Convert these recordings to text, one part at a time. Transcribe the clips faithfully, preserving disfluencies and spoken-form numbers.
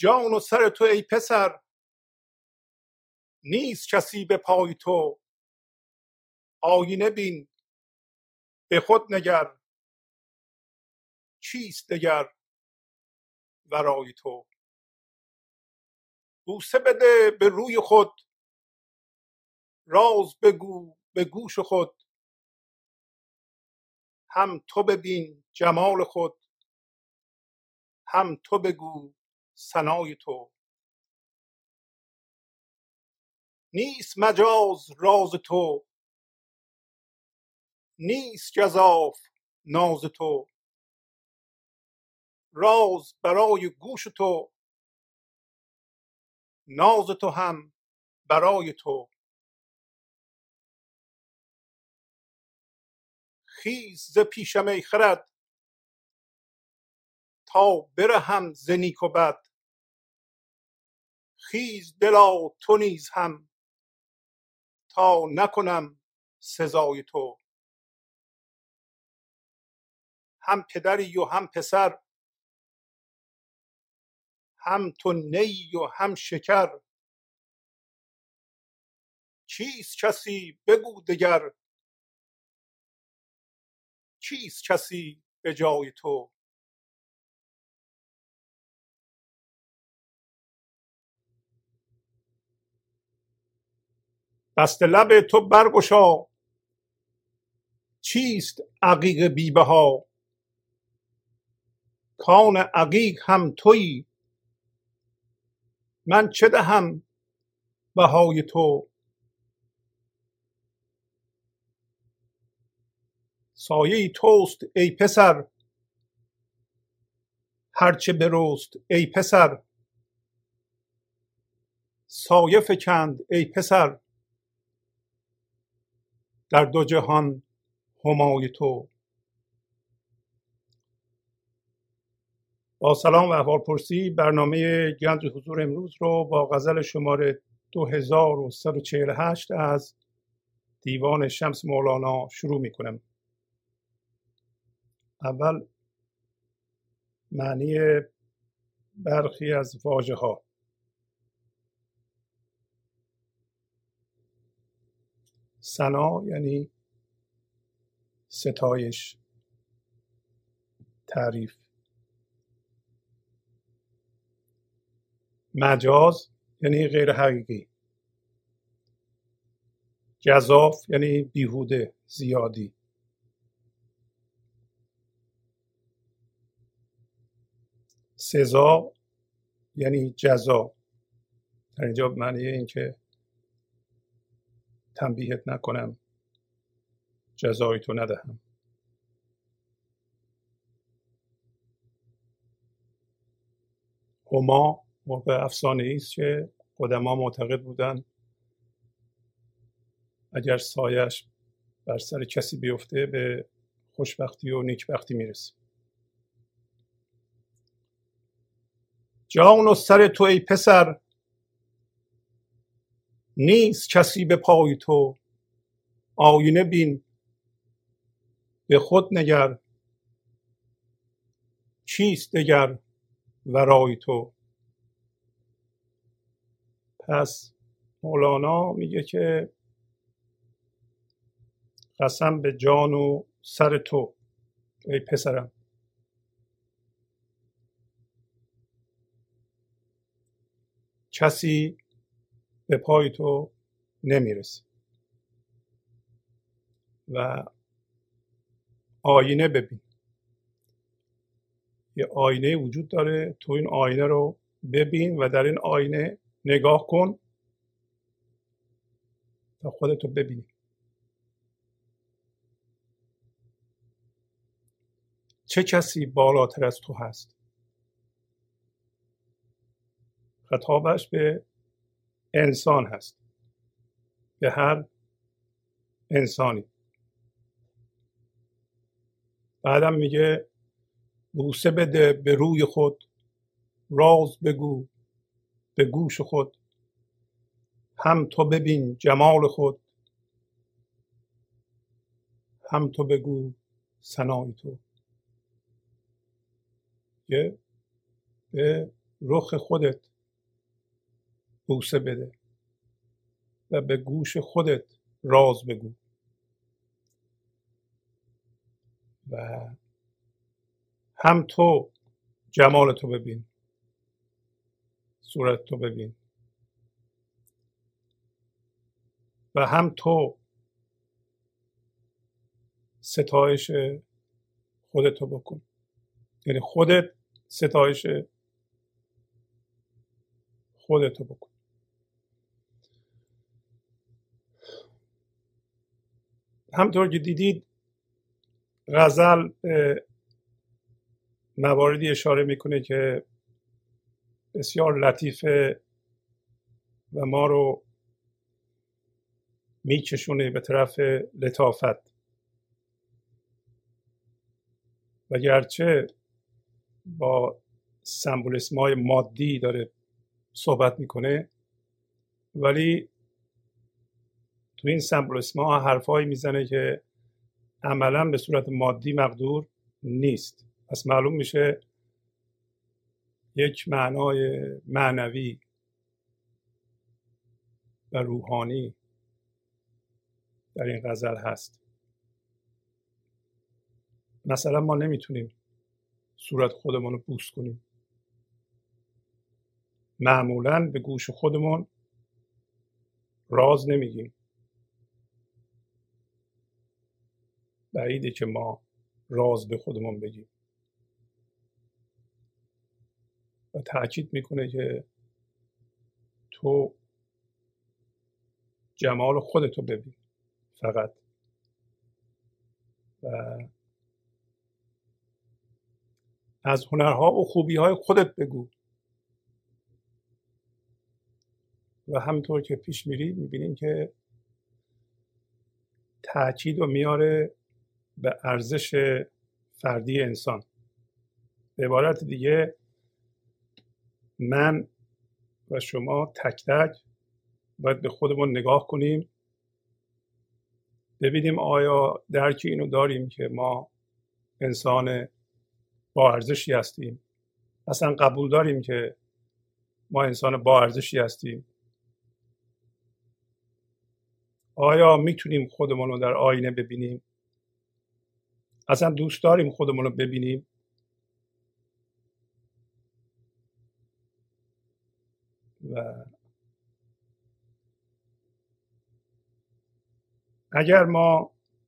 جان و سر تو ای پسر، نیست کسی به پای تو. آینه بین به خود نگر، چیست دگر ورای تو. بوسه بده به روی خود، راز بگو به گوش خود. هم تو ببین جمال خود، هم تو بگو ثنای تو. نیست مجاز راز تو، نیست گزاف ناز تو. راز برای گوش تو، ناز تو هم برای تو. خیز ز پیشم ای خرد، تا برهم ز نیک و بد. خیز دلا تو نیز هم، تا نکنم سزای تو. هم پدری و هم پسر، هم تو نی و هم شکر. چیست کسی بگو دگر، چیست کسی به جای تو. بسته لب تو برگشا، چیست عقیق بی بها. کان عقیق هم تویی، من چه دهم بهای تو. سایه توست ای پسر، هرچه برست ای پسر. سایه فکند ای پسر، در دو جهان همای تو. با سلام و احوالپرسی برنامه گنج حضور امروز رو با غزل شماره دو هزار و صد و چهل و هشت از دیوان شمس مولانا شروع می کنم. اول معنی برخی از واژه ها. ثنا یعنی ستایش، تعریف. مجاز یعنی غیر حقیقی. گزاف یعنی بیهوده، زیادی. سزا یعنی جزا. در اینجا معنی این که تنبیهت نکنم، جزای تو ندهم. هما موقع افسانه ایست که قدما معتقد بودند اگر سایش بر سر کسی بیفته به خوشبختی و نیکبختی میرسه. جان و سر تو ای پسر، نیست کسی به پای تو. آینه بین به خود نگر، چیست دگر ورای تو. پس مولانا میگه که قسم به جان و سر تو ای پسرم. کسی به پای تو نمیرسه و آینه ببین. یه آینه وجود داره، تو این آینه رو ببین و در این آینه نگاه کن تا خودتو ببینی. چه کسی بالاتر از تو هست؟ خطابش به انسان هست، به هر انسانی. بعدم میگه بوسه بده به روی خود، راز بگو به گوش خود. هم تو ببین جمال خود، هم تو بگو ثنای تو. یه به رخ خودت بوسه بده و به گوش خودت راز بگو و هم تو جمال تو ببین، صورت تو ببین و هم تو ستایش خودتو بکن، یعنی خودت ستایش خودتو بکن. همطور که دیدید غزل به مواردی اشاره میکنه که بسیار لطیفه و ما رو میکشونه به طرف لطافت و گرچه با سمبولیسم‌های مادی داره صحبت میکنه ولی تو این سمبولیسم‌ها حرفایی میزنه که عملا به صورت مادی مقدور نیست. پس معلوم میشه یک معنای معنوی و روحانی در این غزل هست. مثلا ما نمیتونیم صورت خودمون رو بوس کنیم، معمولا به گوش خودمون راز نمیگیم. بعیده که ما راز به خودمون بگیم و تأکید میکنه که تو جمال خودتو ببین فقط و از هنرها و خوبیهای خودت بگو و همطور که پیش میری میبینیم که تأکید رو میاره به ارزش فردی انسان. به عبارت دیگه من و شما تک تک باید به خودمون نگاه کنیم، ببینیم آیا درک اینو داریم که ما انسان با ارزشی هستیم، اصلا قبول داریم که ما انسان با ارزشی هستیم، آیا میتونیم خودمون رو در آینه ببینیم، اصلا دوست داریم خودمون رو ببینیم. و اگر ما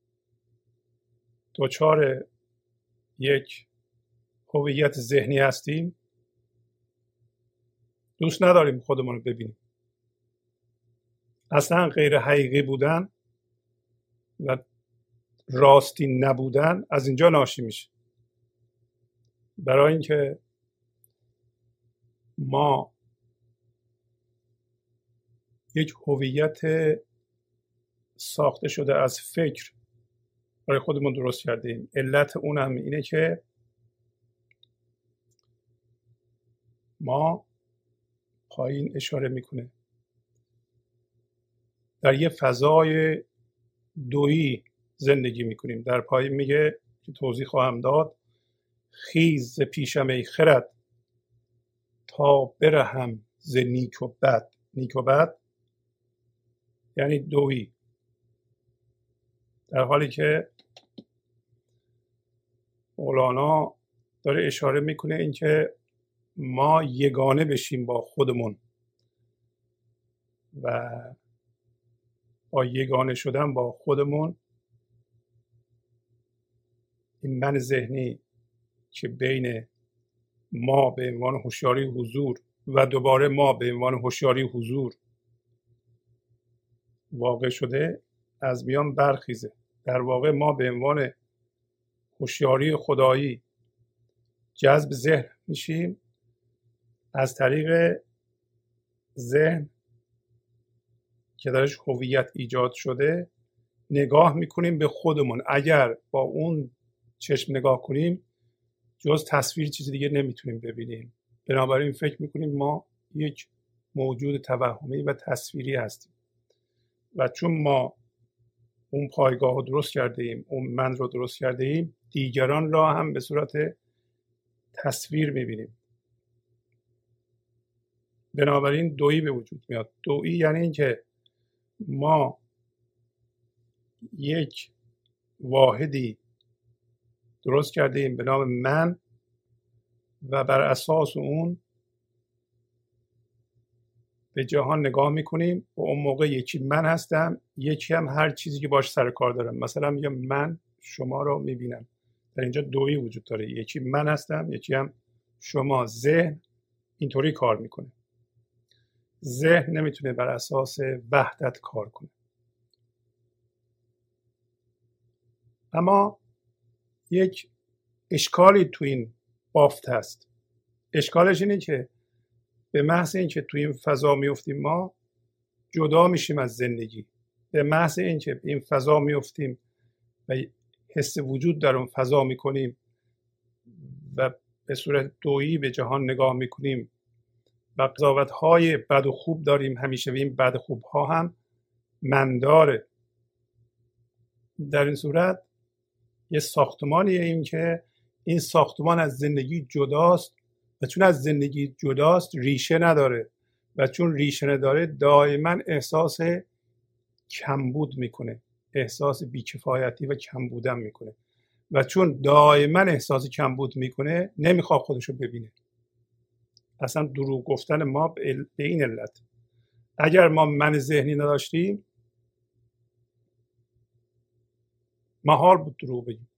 دچار یک هویت ذهنی هستیم دوست نداریم خودمون رو ببینیم، اصلا غیر حقیقی بودن و راستی نبودن از اینجا ناشی میشه. برای اینکه ما یک هویت ساخته شده از فکر برای خودمون درست کردیم. علت اون هم اینه که ما پایین اشاره میکنه در یه فضای دویی زندگی میکنیم. در پایین میگه که توضیح خواهم داد خیز ز پیشم ای خرد تا برهم ز نیک و بد. نیک و بد یعنی دویی، در حالی که مولانا داره اشاره میکنه اینکه ما یگانه بشیم با خودمون و با یگانه شدن با خودمون این من ذهنی که بین ما به عنوان هوشیاری حضور و دوباره ما به عنوان هوشیاری حضور واقع شده از میان برخیزه. در واقع ما به عنوان هوشیاری خدایی جذب ذهن میشیم، از طریق ذهن که درش هویت ایجاد شده نگاه میکنیم به خودمون. اگر با اون چشم نگاه کنیم جز تصویر چیز دیگه نمیتونیم ببینیم، بنابراین فکر میکنیم ما یک موجود توهمی و تصویری هستیم و چون ما اون پایگاه رو درست کرده ایم، اون من رو درست کرده ایم، دیگران را هم به صورت تصویر میبینیم بنابراین دویی به وجود میاد. دویی یعنی اینکه ما یک واحدی درست کرده ایم به نام من و بر اساس اون به جهان نگاه میکنیم و اون موقع یکی من هستم، یکی هم هر چیزی که باش سر کار دارم. مثلا میگم من شما رو میبینم، در اینجا دویی وجود داره، یکی من هستم، یکی هم شما. ذهن اینطوری کار میکنه. ذهن نمیتونه بر اساس وحدت کار کنه. اما یک اشکالی تو این بافت هست. اشکالش اینه که به محض اینکه تو این فضا میفتیم ما جدا میشیم از زندگی. به محض اینکه به این فضا میفتیم و حس وجود در اون فضا میکنیم و به صورت دویی به جهان نگاه میکنیم و قضاوت‌های بد و خوب داریم همیشه و این بد و خوب ها هم من داره. در این صورت یه ساختمانیه این که این ساختمان از زندگی جداست و چون از زندگی جداست ریشه نداره و چون ریشه نداره دائما احساس کمبود میکنه، احساس بیکفایتی و کمبودن میکنه و چون دائما احساس کمبود میکنه نمیخواد خودشو ببینه. اصلا دروغ گفتن ما به این علت. اگر ما من ذهنی نداشتیم محال بود دروغ بگیم.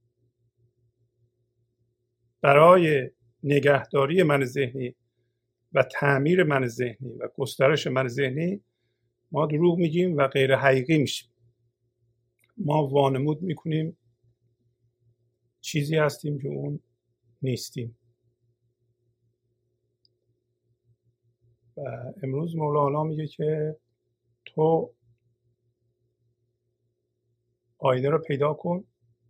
برای نگهداری من ذهنی و تعمیر من ذهنی و گسترش من ذهنی ما دروغ میگیم و غیر حقیقی میشیم. ما وانمود میکنیم چیزی هستیم که اون نیستیم. و امروز مولانا میگه که تو آینه رو پیدا کن.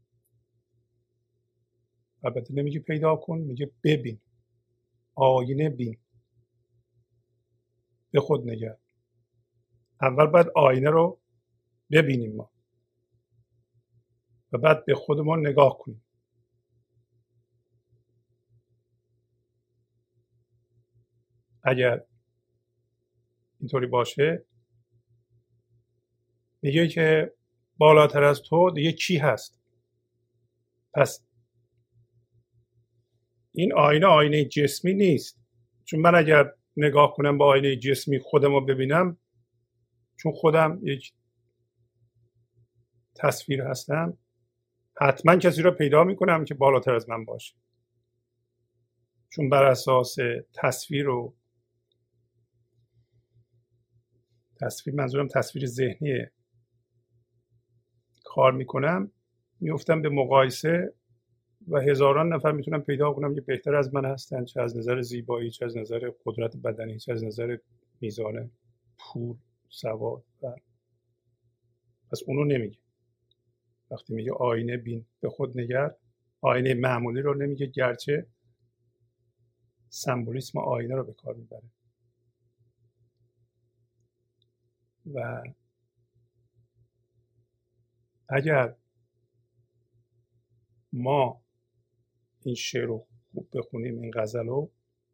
البته نمیگه پیدا کن، میگه ببین، آینه بین، به خود نگر. اول باید آینه رو ببینیم ما و بعد به خودمون نگاه کنیم. اگر اینطوری باشه میگه که بالاتر از تو دیگه کی هست؟ پس این آینه آینه جسمی نیست، چون من اگر نگاه کنم با آینه جسمی خودم رو ببینم، چون خودم یک تصویر هستم، حتما کسی رو پیدا میکنم که بالاتر از من باشه، چون بر اساس تصویر و تصویر منظورم تصویر ذهنیه کار میکنم، میفتم به مقایسه و هزاران نفر میتونم پیدا کنم که بهتر از من هستن، چه از نظر زیبایی، چه از نظر قدرت بدنی، چه از نظر میزان پول، سواد. و پس اونو نمیگه. وقتی میگه آینه بین، به خود نگر، آینه معمولی رو نمیگه، گرچه سمبولیسم آینه رو به کار میبره. و اگر ما این شعر رو خوب بخونیم، این غزل رو،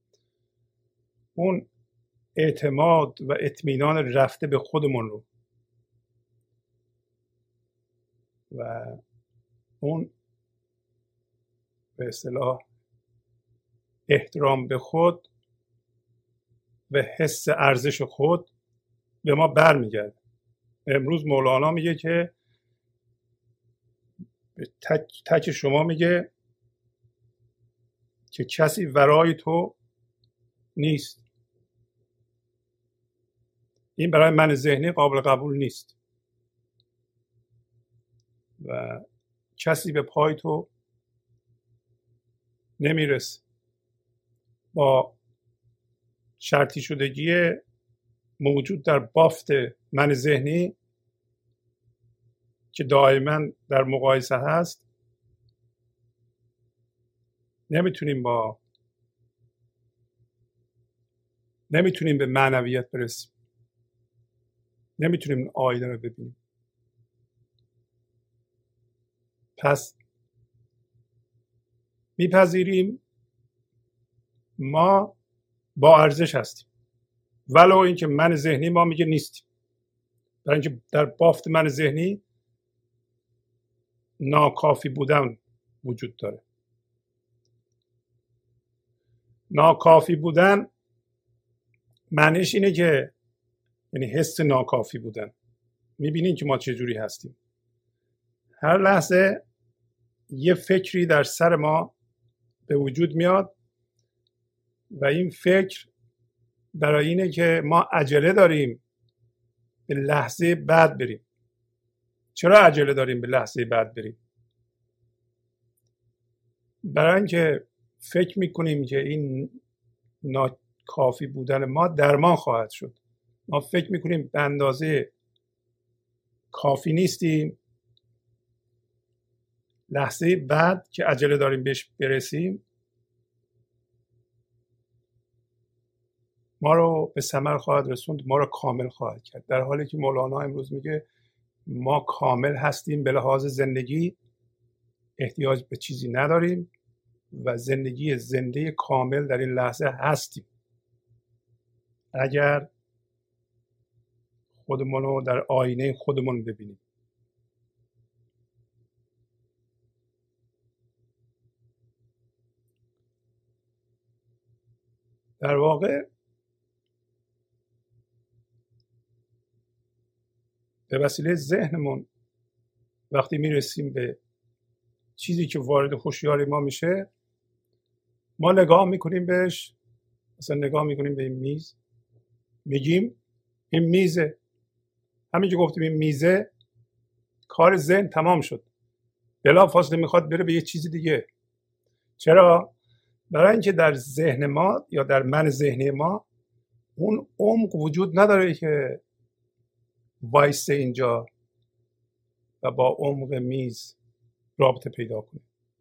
اون اعتماد و اطمینان رفته به خودمون رو و اون به اصطلاح احترام به خود و حس ارزش خود به ما برمیگرده. امروز مولانا میگه که تک, تک شما میگه که کسی ورای تو نیست. این برای من ذهنی قابل قبول نیست و کسی به پای تو نمیرسه. با شرطی شدگی موجود در بافت من ذهنی که دائما در مقایسه هست، نمیتونیم با نمیتونیم به معنویت برسیم، نمیتونیم آینه رو ببینیم. پس میپذیریم ما با ارزش هستیم. ولو اینکه من ذهنی ما میگه نیستیم، برای اینکه در بافت من ذهنی ناکافی بودن وجود داره. ناکافی بودن معنیش اینه که یعنی حس ناکافی بودن. میبینین که ما چجوری هستیم. هر لحظه یه فکری در سر ما به وجود میاد و این فکر برای اینه که ما عجله داریم به لحظه بعد بریم. چرا عجله داریم به لحظه بعد بریم؟ برای اینکه فکر میکنیم که این ناکافی بودن ما درمان خواهد شد. ما فکر میکنیم به اندازه کافی نیستیم، لحظه بعد که عجله داریم بهش برسیم ما رو به ثمر خواهد رسوند، ما رو کامل خواهد کرد. در حالی که مولانا امروز میگه ما کامل هستیم به لحاظ زندگی، احتیاج به چیزی نداریم و زندگی زنده کامل در این لحظه هستیم اگر خودمون رو در آینه خودمون ببینیم. در واقع به وسیله ذهنمون وقتی میرسیم به چیزی که وارد هوشیاری ما میشه، ما نگاه میکنیم بهش، مثلا نگاه میکنیم به این میز، میگیم این میزه. همین که گفتیم این میزه، کار ذهن تمام شد، بلا فاصله میخواد بره به یه چیز دیگه. چرا؟ برای اینکه در ذهن ما یا در من ذهنی ما اون عمق وجود نداره که وایسه اینجا و با عمق میز رابطه پیدا کنه.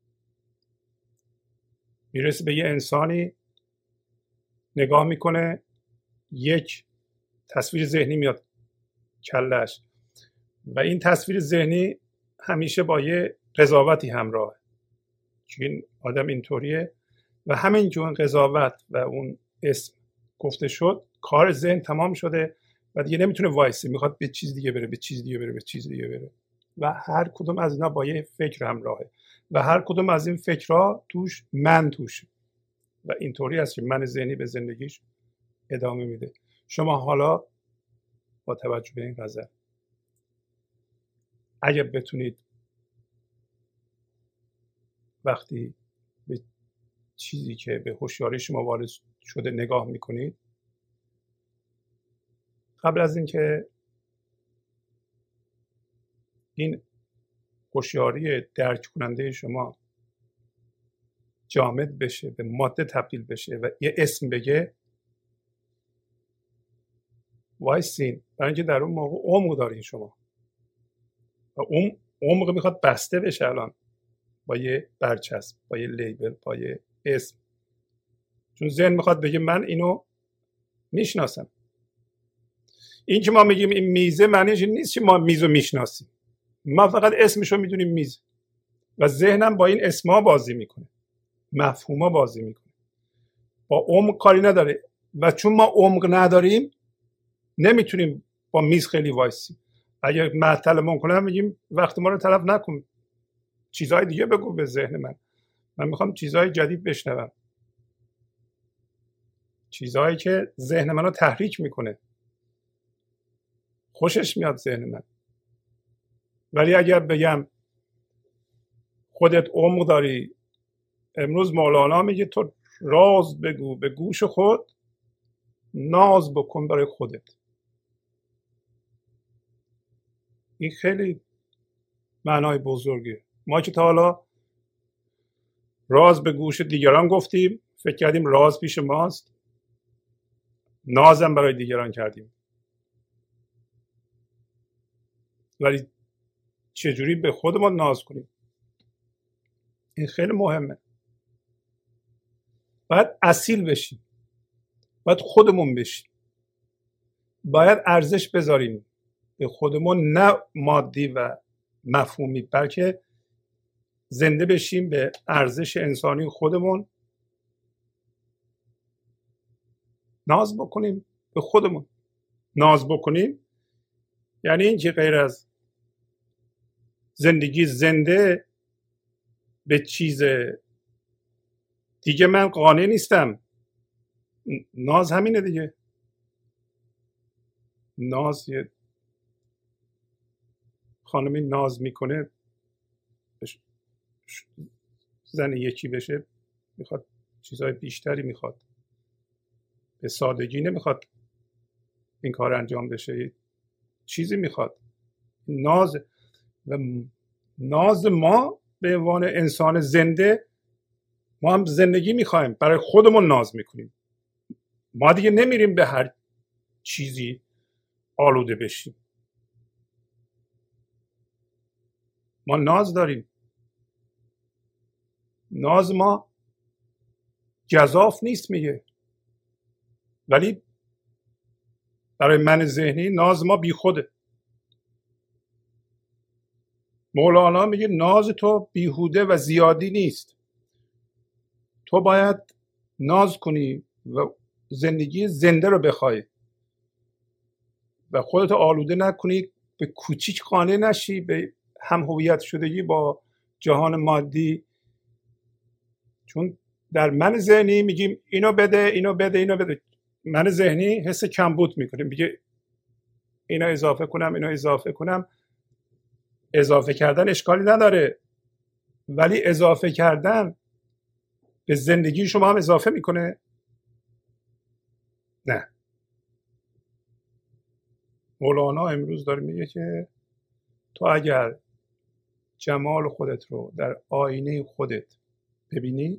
میرسه به یه انسانی نگاه میکنه، یک تصویر ذهنی میاد کلش و این تصویر ذهنی همیشه با یه قضاوتی همراهه که این آدم اینطوریه و همین که اون قضاوت و اون اسم گفته شد، کار ذهن تمام شده و دیگه نمیتونه وایسه، میخواد به چیز دیگه بره، به چیز دیگه بره، به چیز دیگه بره و هر کدوم از اینا با یه فکر همراهه و هر کدوم از این فکرها توش من توشه و اینطوری است که من ذهنی به زندگیش ادامه میده. شما حالا با توجه به این غزل اگه بتونید وقتی به چیزی که به هوشیاری شما وارد شده نگاه میکنید، قبل از اینکه این هوشیاری درک کننده شما جامد بشه، به ماده تبدیل بشه و یه اسم بگه، وایسین، برای اینکه در اون موقع عمق دارین شما و اون عمق میخواد بسته بشه الان با یه برچسب، با یه لیبل، با یه اسم. چون ذهن میخواد بگه من اینو میشناسم. این که ما میگیم این میزه معنیش این نیست که ما میزو میشناسیم، ما فقط اسمشو میدونیم میز و ذهنم با این اسما بازی میکنه، مفهوما بازی میکنه، با عمق کاری نداره و چون ما عمق نداریم نمیتونیم با میز خیلی وایسیم. اگه معطلمون کنه میگیم وقت ما رو تلف نکن، چیزهای دیگه بگو به ذهن من، من میخوام چیزهای جدید بشنوم، چیزهایی که ذهن منو تحریک میکنه، خوشش میاد ذهن من. ولی اگر بگم خودت عمق داری، امروز مولانا میگه تو راز بگو به گوش خود، ناز بکن برای خودت. این خیلی معنای بزرگه. ما که تا حالا راز به گوش دیگران گفتیم، فکر کردیم راز پیش ماست، نازم برای دیگران کردیم. ولی چجوری به خودمون ناز کنیم؟ این خیلی مهمه. باید اصیل بشیم، باید خودمون بشیم، باید ارزش بذاریم به خودمون، نه مادی و مفهومی، بلکه زنده بشیم به ارزش انسانی خودمون، ناز بکنیم به خودمون ناز بکنیم، یعنی اینکه غیر از زندگی زنده به چیز دیگه من قانع نیستم. ناز همینه دیگه. ناز، یه خانمی ناز میکنه زن یکی بشه، میخواد چیزهای بیشتری، میخواد به سادگی نمیخواد این کار انجام بشه، چیزی میخواد. ناز و ناز ما به عنوان انسان زنده، ما هم زندگی میخوایم، برای خودمون ناز میکنیم. ما دیگه نمیریم به هر چیزی آلوده بشیم. ما ناز داریم. ناز ما گزاف نیست میگه، ولی برای من ذهنی ناز ما بی خوده. مولانا میگه ناز تو بیهوده و زیادی نیست. تو باید ناز کنی و زندگی زنده رو بخوای و خودت آلوده نکنی، به کوچیک قانع نشی، به هم هویت شدگی با جهان مادی. چون در من ذهنی میگیم اینو بده اینو بده اینو بده، من ذهنی حس کمبود میکنه، میگه اینو اضافه کنم اینو اضافه کنم. اضافه کردن اشکالی نداره، ولی اضافه کردن به زندگی شما هم اضافه میکنه؟ نه. مولانا امروز داره میگه که تو اگر جمال خودت رو در آینه خودت ببینی،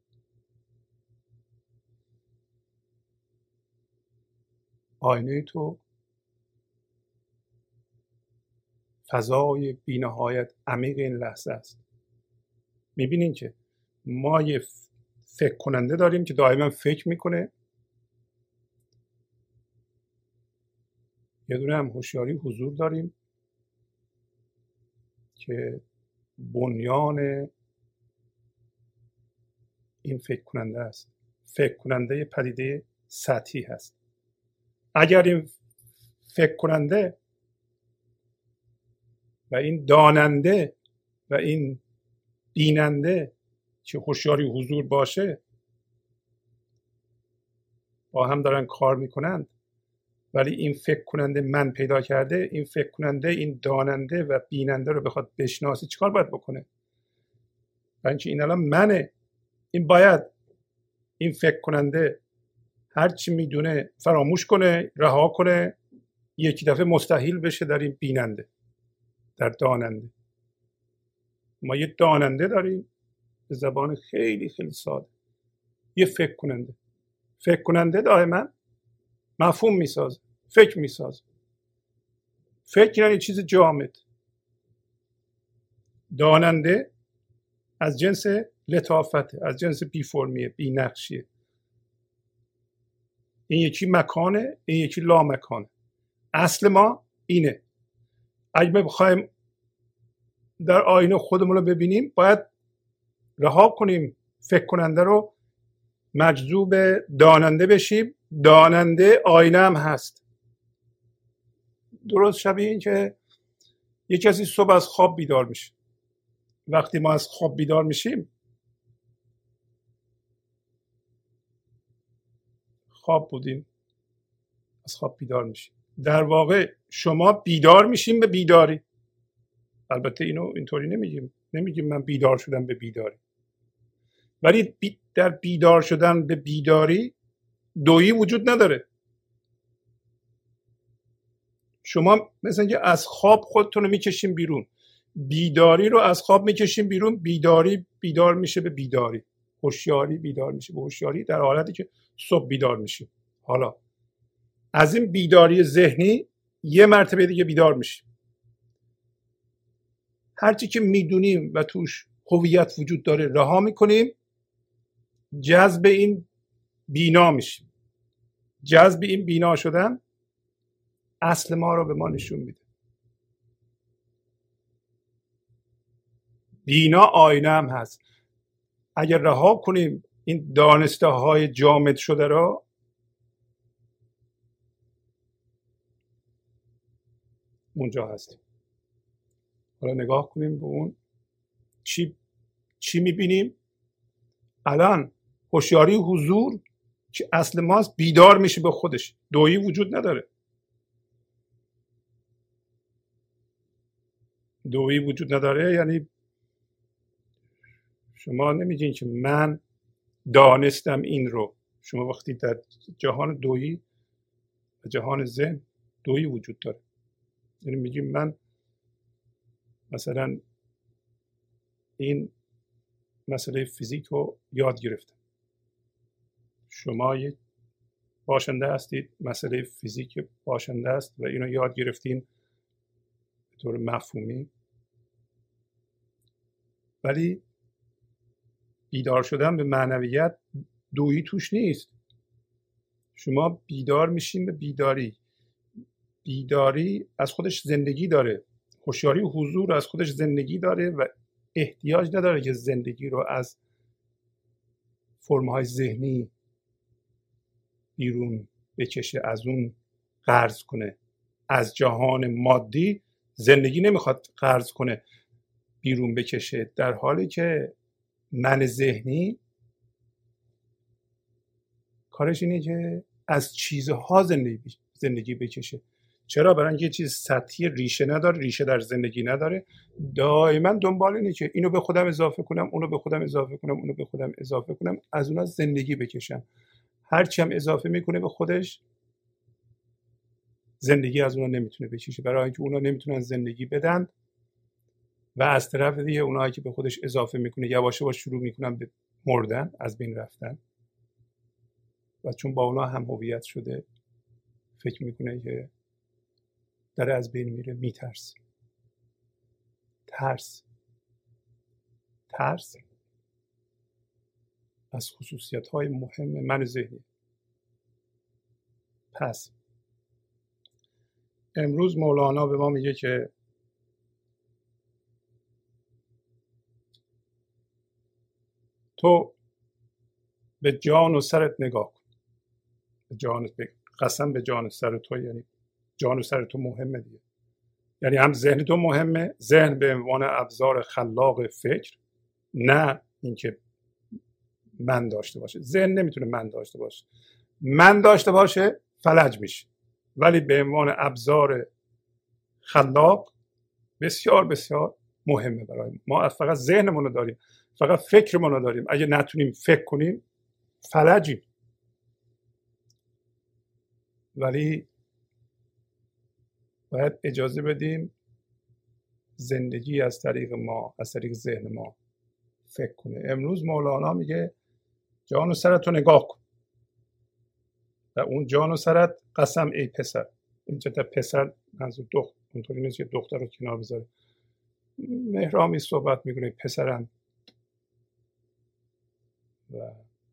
آینه تو فضای بی‌نهایت عمیق این لحظه است. میبینین که ما یه فکر کننده داریم که دائما فکر میکنه، یه دونه هم هوشیاری حضور داریم که بنیان این فکر کننده است. فکر کننده پدیده سطحی هست. اگر این فکر کننده و این داننده و این بیننده که هوشیاری حضور باشه با هم دارن کار میکنند، ولی این فکر کننده من پیدا کرده، این فکر کننده این داننده و بیننده رو بخواد بشناسه، چیکار باید بکنه؟ برای اینکه این الان منه، این باید این فکر کننده هر چی میدونه فراموش کنه، رها کنه، یکی دفعه مستحیل بشه در این بیننده، در داننده. ما یه داننده داریم به زبان خیلی خیلی ساده، یه فکر کننده. فکر کننده دائما مفهوم میسازه، فکر میسازه. فکر یعنی چیز جامد. داننده از جنس لطافته، از جنس بی فرمیه، بی نقشیه. این یکی مکانه، این یکی لا مکانه. اصل ما اینه. اگه بخوایم در آینه خودمون رو ببینیم، باید رها کنیم فکر کننده رو، مجذوب داننده بشیم. داننده آینه هم هست. درست شبیه این که یک کسی صبح از خواب بیدار میشه. وقتی ما از خواب بیدار میشیم، خواب بودیم، از خواب بیدار میشیم. در واقع شما بیدار میشیم به بیداری. البته اینو اینطوری نمیگیم، نمیگیم من بیدار شدم به بیداری، ولی در بیدار شدن به بیداری دویی وجود نداره. شما مثل اینکه از خواب خودتون رو میکشیم بیرون، بیداری رو از خواب میکشیم بیرون. بیداری بیدار میشه به بیداری، هوشیاری بیدار میشه به هوشیاری، در حالتی که صبح بیدار میشیم. حالا از این بیداری ذهنی یه مرتبه دیگه بیدار میشیم. هرچی که میدونیم و توش هویت وجود داره رها میکنیم، جذب این بینا میشیم. جذب این بینا شدن اصل ما رو به ما نشون میده. بینا آینه هم هست. اگر رها کنیم این دانسته های جامد شده رو، اونجا هستیم. حالا نگاه کنیم به اون چی چی میبینیم. الان هوشیاری حضور که اصل ماست بیدار میشه به خودش، دویی وجود نداره. دویی وجود نداره یعنی شما نمیگین که من دانستم این رو. شما وقتی در جهان دویی و جهان ذهن دویی وجود داره، یعنی میگیم من مثلا این مسئله فیزیک رو یاد گرفتم، شما یک باشنده هستید، مسئله فیزیک باشنده است و اینو یاد گرفتین به طور مفهومی، ولی بیدار شدن به معنویت دویی توش نیست. شما بیدار میشین به بیداری. بیداری از خودش زندگی داره، هوشیاری و حضور از خودش زندگی داره و احتیاج نداره که زندگی رو از فرم‌های ذهنی بیرون بکشه، از اون قرض کنه. از جهان مادی زندگی نمیخواد قرض کنه بیرون بکشه، در حالی که من ذهنی کارش اینه که از چیزها زندگی زندگی بکشه. چرا؟ برای اینکه چیز سطحی ریشه نداره، ریشه در زندگی نداره. دائما دنبال اینه که اینو به خودم اضافه کنم، اونو به خودم اضافه کنم، اونو به خودم اضافه کنم، از اونها زندگی بکشم. هرچی هم اضافه میکنه به خودش، زندگی از اونها نمیتونه بکشه، برای اینکه اونها نمیتونن زندگی بدن و از طرف دیگه اونایی که به خودش اضافه میکنه یواش یواش شروع میکنن به مردن، از بین رفتن، و چون با اونها هم هویت شده فکر میکنه که داره از بین میره. میترس. ترس ترس از خصوصیت های مهم من ذهنی. پس امروز مولانا به ما میگه که تو به جان و سرت نگاه کن. به جان، قسم به جان و سر تو، یعنی جان و سر تو مهمه دیگه. یعنی هم ذهن تو مهمه، ذهن به عنوان ابزار خلاق فکر، نه اینکه من داشته باشه. ذهن نمیتونه من داشته باشه. من داشته باشه فلج میشه، ولی به عنوان ابزار خلاق بسیار بسیار مهمه برای ما. فقط ذهنمون رو داریم، فقط فکرمون رو داریم. اگه نتونیم فکر کنیم فلجیم. ولی باید اجازه بدیم زندگی از طریق ما، از طریق ذهن ما فکر کنه. امروز مولانا میگه جان و سرت رو نگاه کن. و اون جان و سرت قسم ای پسر. این چه تا پسر منظور دختر، اونطوری نیست که دختر رو کنار بذاره. مهرامی صحبت میکنه پسرم، و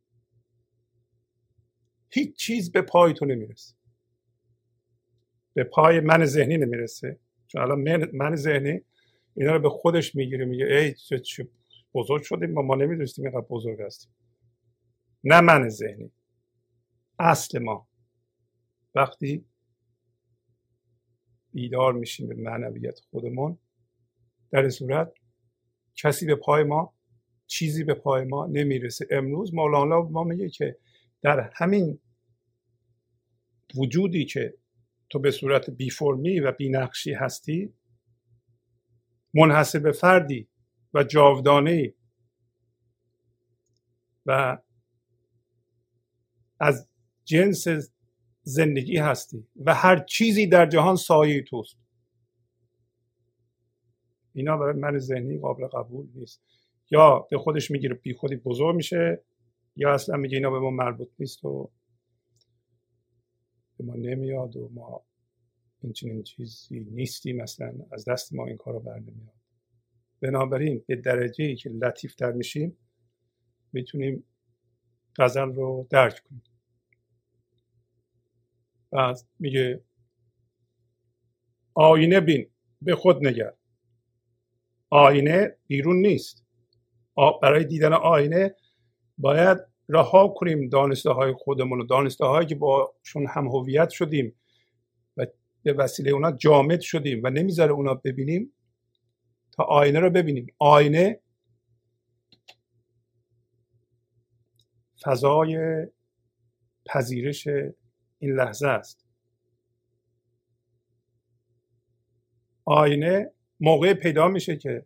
هیچ چیز به پای تو نمیرسه، به پای من ذهنی نمیرسه. چون الان من, من ذهنی اینا رو به خودش میگیره، میگه ای چه, چه بزرگ شدیم ما, ما نمیدونستیم اینقدر بزرگ هستیم. نه من ذهنی، اصل ما وقتی بیدار میشیم به معنویت خودمون، در صورت کسی به پای ما، چیزی به پای ما نمیرسه. امروز مولانا ما میگه که در همین وجودی که تو به صورت بی فرمی و بی نقشی هستی، منحصر به فردی و جاودانه‌ای و از جنس زندگی هستی و هر چیزی در جهان سایه توست. اینا برای من ذهنی قابل قبول نیست. یا به خودش میگیره بی خودی بزرگ میشه، یا اصلا میگه اینا به ما مربوط نیست و به ما نمیاد و ما این چنین چیزی نیستیم، مثلا از دست ما این کارو بر نمیاد. بنابراین به درجه‌ای که لطیفتر میشیم میتونیم غزل رو درک کنیم. بعد میگه آینه بین به خود نگر. آینه بیرون نیست. برای دیدن آینه باید رها کنیم دانسته های خودمون و دانسته هایی که باشون هم هویت شدیم و به وسیله اونا جامد شدیم و نمیذاره اونا ببینیم تا آینه رو ببینیم. آینه فضای پذیرش این لحظه است. آینه موقع پیدا میشه که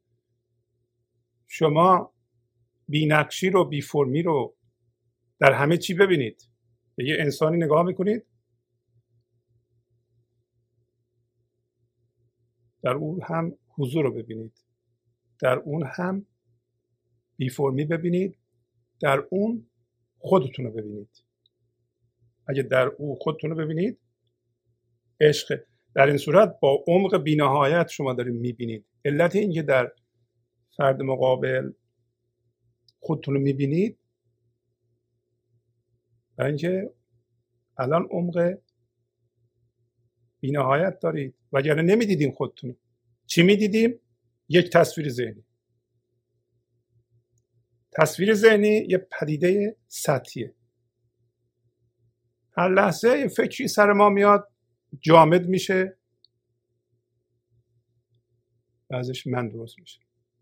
شما بی‌نقشی رو، بی فرمی رو در همه چی ببینید. به یه انسانی نگاه میکنید، در اون هم حضور رو ببینید، در اون هم بی فرمی ببینید، در اون خودتون رو ببینید. اگه در اون خودتون رو ببینید، عشق. در این صورت با عمق بی‌نهایت شما دارید میبینید. علت این که در فرد مقابل خودتون رو میبینید برای اینکه الان عمق بی‌نهایت دارید، وگرنه نمیدیدیم خودتون. چی میدیدیم؟ یک تصویر ذهنی. تصویر ذهنی یه پدیده سطحیه. هر لحظه یه فکری سر ما میاد، جامد میشه، و ازش من درست میشه.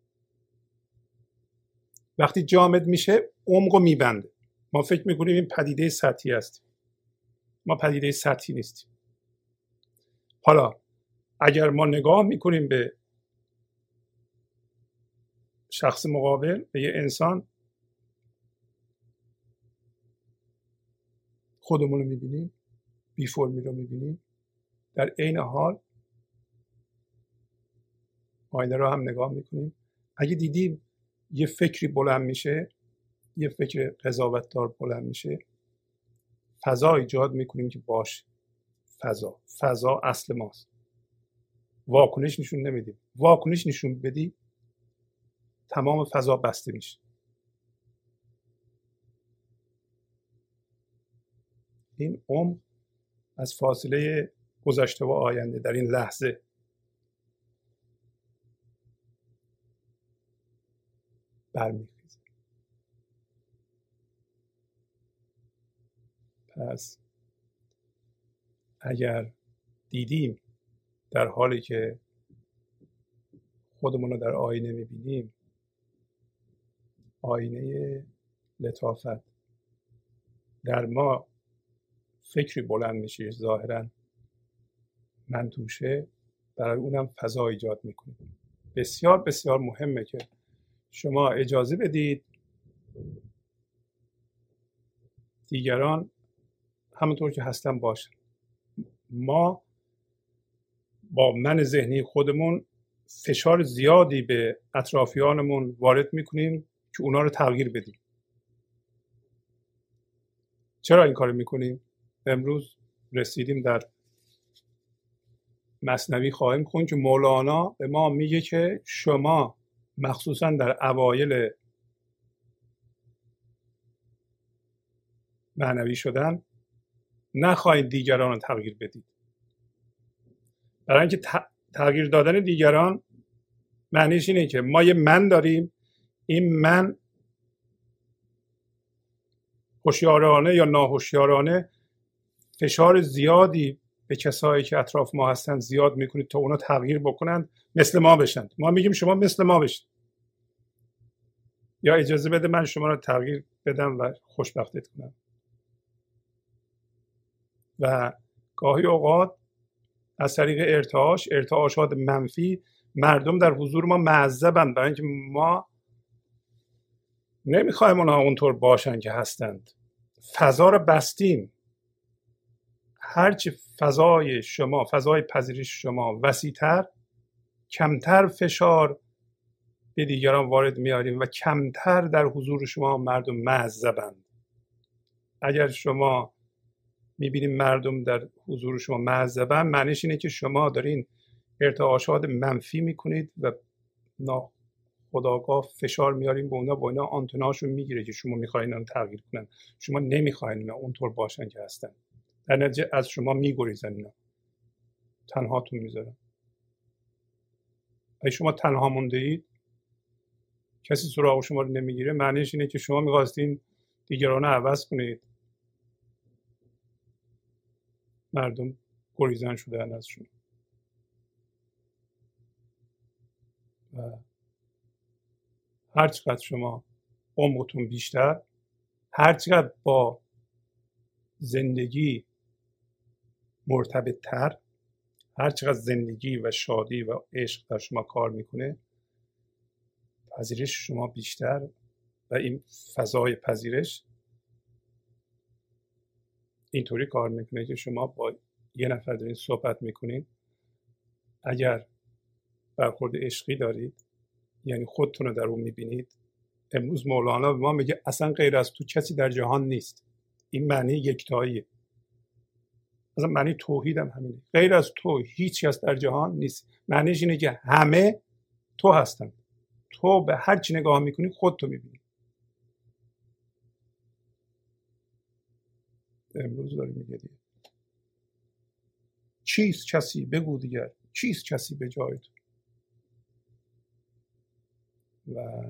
وقتی جامد میشه عمق رو میبنده. ما فکر میکنیم این پدیده سطحی هستیم. ما پدیده سطحی نیستیم. حالا اگر ما نگاه میکنیم به شخص مقابل، به یه انسان، خودمون رو میبینیم، بی فرمی رو میبینیم، در عین حال آینه رو هم نگاه میکنیم. اگه دیدیم یه فکری بلند میشه، یه فکر قضاوتدار بلند میشه، فضا ایجاد میکنیم که باشه. فضا فضا اصل ماست. واکنش نشون نمیدیم. واکنش نشون بدی تمام فضا بسته میشه. این عمق از فاصله گذشته و آینده در این لحظه. برمیخیزه. پس اگر دیدیم در حالی که خودمون رو در آینه میبینیم، آینه لطافت، در ما فکری بلند میشه، ظاهرا من توشه، برای اونم فضا ایجاد میکنیم. بسیار بسیار مهمه که شما اجازه بدید دیگران همونطور که هستن باشن. ما با من ذهنی خودمون فشار زیادی به اطرافیانمون وارد میکنیم که اونا رو تغییر بدیم. چرا این کار میکنیم؟ امروز رسیدیم در مثنوی خواهیم خوند که مولانا به ما میگه که شما مخصوصا در اوایل معنوی شدن نخواهید دیگران رو تغییر بدید. برای اینکه تغییر دادن دیگران معنیش اینه که ما یه من داریم، این من هوشیارانه یا ناهوشیارانه فشار زیادی به کسایی که اطراف ما هستن زیاد میکنید تا اونا تغییر بکنن، مثل ما بشن. ما میگیم شما مثل ما بشید، یا اجازه بده من شما رو تغییر بدم و خوشبختت کنم. و گاهی اوقات از طریق ارتعاش، ارتعاشات منفی، مردم در حضور ما معذبند، برای اینکه ما نمیخوایم اونها اونطور باشن که هستند. فضا رو بستیم. هرچی فضای شما، فضای پذیرش شما وسیع‌تر، کمتر فشار به دیگران وارد میاریم و کمتر در حضور شما مردم معذبند. اگر شما میبینیم مردم در حضور شما معذبند، معنیش اینه که شما دارین ارتعاشات منفی میکنید و ناخودآگاه فشار میاریم به اونا، با اینا آنتناشون میگیره که شما میخواین اون تغییر کنن. شما نمیخواین اینا اونطور باشن که هستن. در نتیجه از شما میگریزن، اینا تنهاتون میذارن. اگه شما تنها مونده اید، کسی سراغ شما رو نمیگیره، معنیش اینه که شما میخواستین دیگران رو عوض کنید. مردم گریزان شدن ازشون. و هر چقدر شما عمقتون بیشتر، هر چقدر با زندگی مرتبط تر، هر چقدر زندگی و شادی و عشق در شما کار میکنه، پذیرش شما بیشتر و این فضای پذیرش اینطوری کار میکنه که شما با یه نفر دارین صحبت میکنین، اگر برخورد عشقی دارید یعنی خودتون رو در اون میبینید. امروز مولانا به ما میگه اصلا غیر از تو کسی در جهان نیست. این معنی یکتاییه. اصلا معنی توحید هم همینه. غیر از تو هیچ کس در جهان نیست. معنیش اینه که همه تو هستن. تو به هر چی نگاه میکنی خودتو میبینی. امروز داری میگه دیگه چیست کسی، بگو دیگر چیست کسی به جای تو. و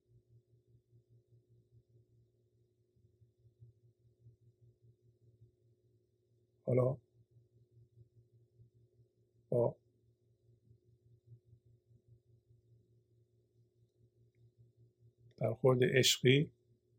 حالا با برخورد عشقی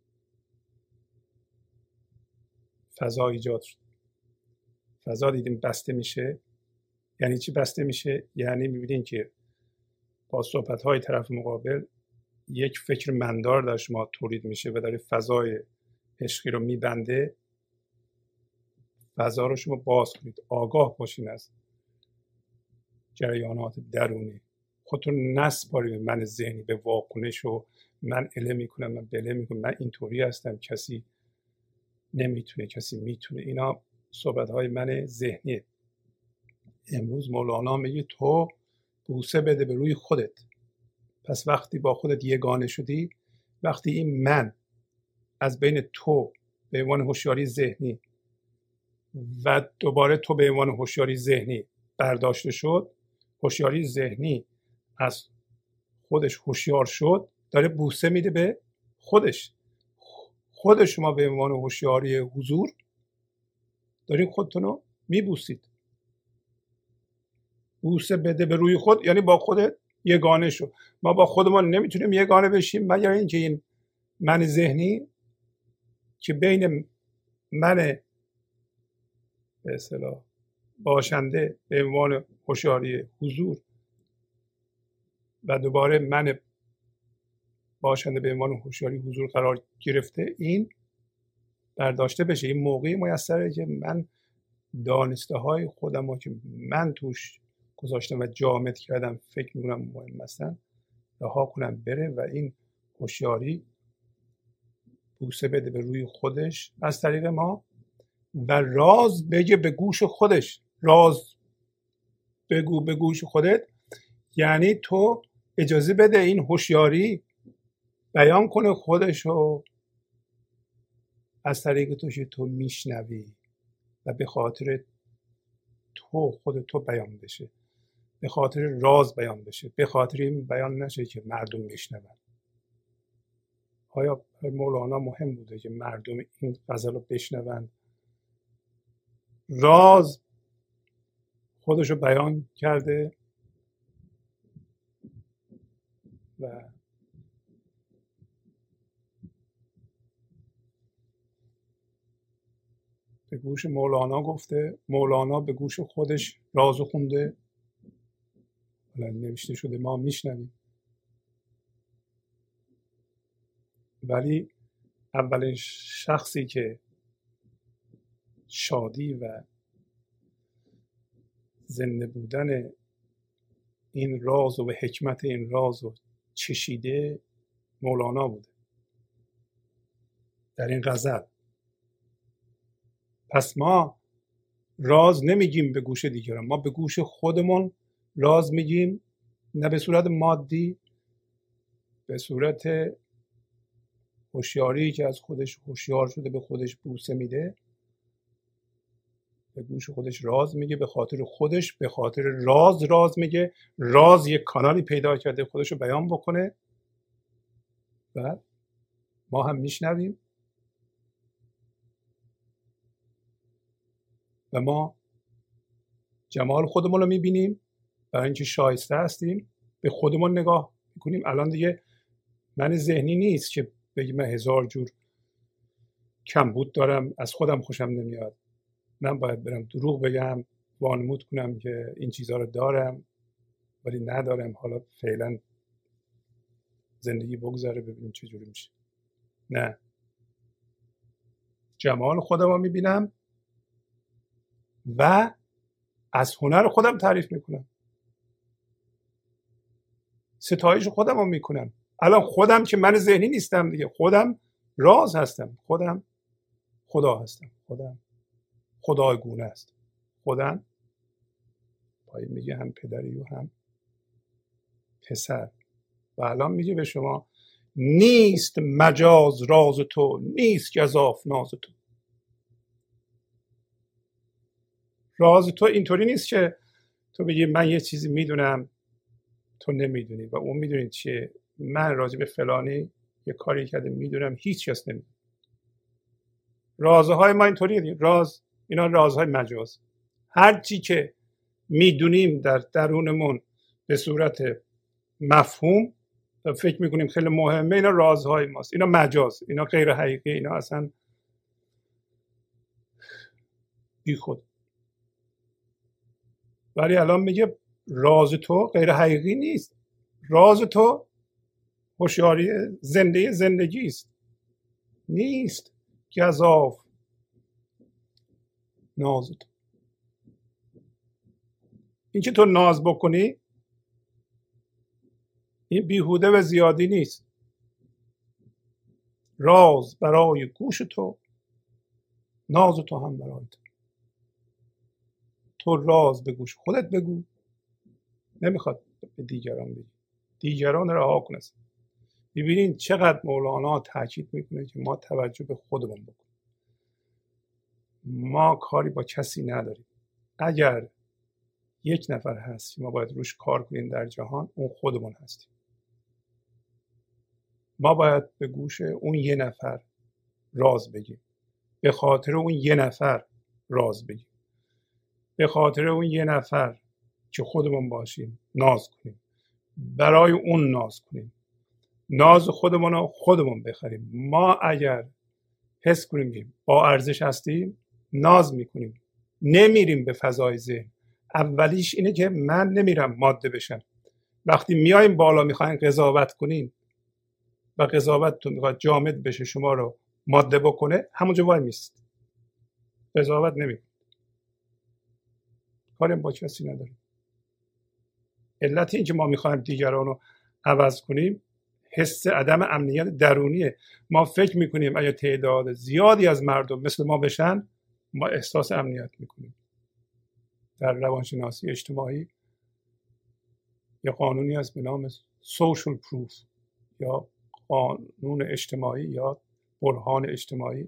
فضا ایجاد شد. فضا دیدیم بسته میشه. یعنی چی بسته میشه؟ یعنی میبینین که با صحبت‌های طرف مقابل یک فکر مندار در شما تولید میشه و داره فضای عشقی رو میبنده. فضا رو شما باز کنید، آگاه باشین از جریانات درونی. خودتون نسپارید به من ذهنی، به واکنش و من اله میکنم، من بله میکنم، من اینطوری هستم، کسی نمیتونه، کسی میتونه. اینا صحبت‌های من ذهنیه. امروز مولانا میگه تو بوسه بده به روی خودت. پس وقتی با خودت یگانه شدی، وقتی این من از بین تو به عنوان هوشیاری ذهنی و دوباره تو به عنوان هوشیاری ذهنی برداشته شد، هوشیاری ذهنی از خودش هوشیار شد، داره بوسه میده به خودش. خود شما به عنوان هوشیاری حضور دارین خودتون رو میبوسید. بوسه بده به روی خود یعنی با خودت یگانه شو. ما با خودمون نمیتونیم یگانه بشیم مگر اینکه این من ذهنی که بین من به اصطلاح باشنده به عنوان هوشیاری حضور و دوباره من باشنده به عنوان هوشیاری حضور قرار گرفته، این برداشته بشه. این موقعی میسره که من دانسته های خودم رو که من توش گذاشتم و جامد کردم فکر میکنم مهم هستن رها کنم بره و این هوشیاری بوسه بده به روی خودش از طریق ما و راز بگه به گوش خودش. راز بگو به گوش خودت یعنی تو اجازه بده این هوشیاری بیان کنه خودش رو از طریق توش تو میشنوی و به خاطر تو خود تو بیان بشه، به خاطر راز بیان بشه، به خاطر این بیان نشه که مردم میشنون. آیا مولانا مهم بوده که مردم این غزل رو بشنون؟ راز خودش رو بیان کرده و به گوش مولانا گفته، مولانا به گوش خودش رازو خونده، حالا نوشته شده ما میشنویم. ولی اولین شخصی که شادی و زنده بودن این راز و حکمت این راز رو چشیده مولانا بوده در این غزل. پس ما راز نمیگیم به گوش دیگران، ما به گوش خودمون راز میگیم، نه به صورت مادی، به صورت هوشیاری که از خودش هوشیار شده به خودش بوسه میده، به گوش خودش راز میگه، به خاطر خودش، به خاطر راز راز میگه. راز یک کانالی پیدا کرده خودش رو بیان بکنه و ما هم میشنویم و ما جمال خودمون رو میبینیم، برای اینکه شایسته هستیم، به خودمون نگاه میکنیم. الان دیگه من ذهنی نیست که بگیم من هزار جور کمبود دارم، از خودم خوشم نمیاد، من باید برم دروغ بگم، وانمود کنم که این چیزها رو دارم ولی ندارم، حالا فعلا زندگی بگذره ببینیم چه جوری میشه. نه، جمال خودم رو میبینم و از هنر خودم تعریف میکنم، ستایش خودم رو میکنم. الان خودم که من ذهنی نیستم دیگه، خودم راز هستم، خودم خدا هستم، خودم خدایگونه است، خودم پای میگه هم پدری و هم پسر. و الان میگه به شما نیست مجاز راز تو، نیست گزاف ناز تو. راز تو اینطوری نیست که تو بگی من یه چیزی میدونم تو نمیدونی و اون میدونی چیه. من راجع به فلانی یه کاری کرده میدونم، هیچ کس نمیدونه. رازهای ما اینطوریه دیگه، راز اینا رازهای مجاز. هر چی که میدونیم در درونمون به صورت مفهوم و فکر میکنیم خیلی مهمه، اینا رازهای ماست، اینا مجاز، اینا غیر حقیقی، اینا اصلا بی خود. ولی الان میگه راز تو غیر حقیقی نیست، راز تو هوشیاری زنده زندگی است، نیست گزاف ناز تو. این که تو ناز بکنی این بیهوده و زیادی نیست. راز برای گوش تو، ناز تو هم برای تو. تو راز به گوش خودت بگو، نمیخواد به دیگران بگی، دیگران رها کن. ببینید چقدر مولانا تاکید میکنه که ما توجه به خودمون بکنیم. ما کاری با کسی نداریم. اگر یک نفر هست ما باید روش کار کنیم در جهان، اون خودمون هستیم. ما باید به گوش اون یه نفر راز بگیم، به خاطر اون یه نفر راز بگیم، به خاطر اون یه نفر که خودمون باشیم ناز کنیم، برای اون ناز کنیم، ناز خودمون رو خودمون بخریم. ما اگر حس کنیم که با ارزش هستیم ناز میکنیم، نمیریم به فضای ذهن. اولیش اینه که من نمیرم ماده بشم. وقتی میایم بالا میخواین قضاوت کنین و قضاوتتون میخواد جامد بشه، شما رو ماده بکنه، همونجا وای میست، قضاوت نمیکنه، کاری با کسی نداریم. علت این که ما میخوایم دیگران رو عوض کنیم حس عدم امنیت درونیه. ما فکر میکنیم اگه تعداد زیادی از مردم مثل ما بشن ما احساس امنیت میکنیم. در روانشناسی اجتماعی یه قانونی هست به نام social proof یا قانون اجتماعی یا برهان اجتماعی.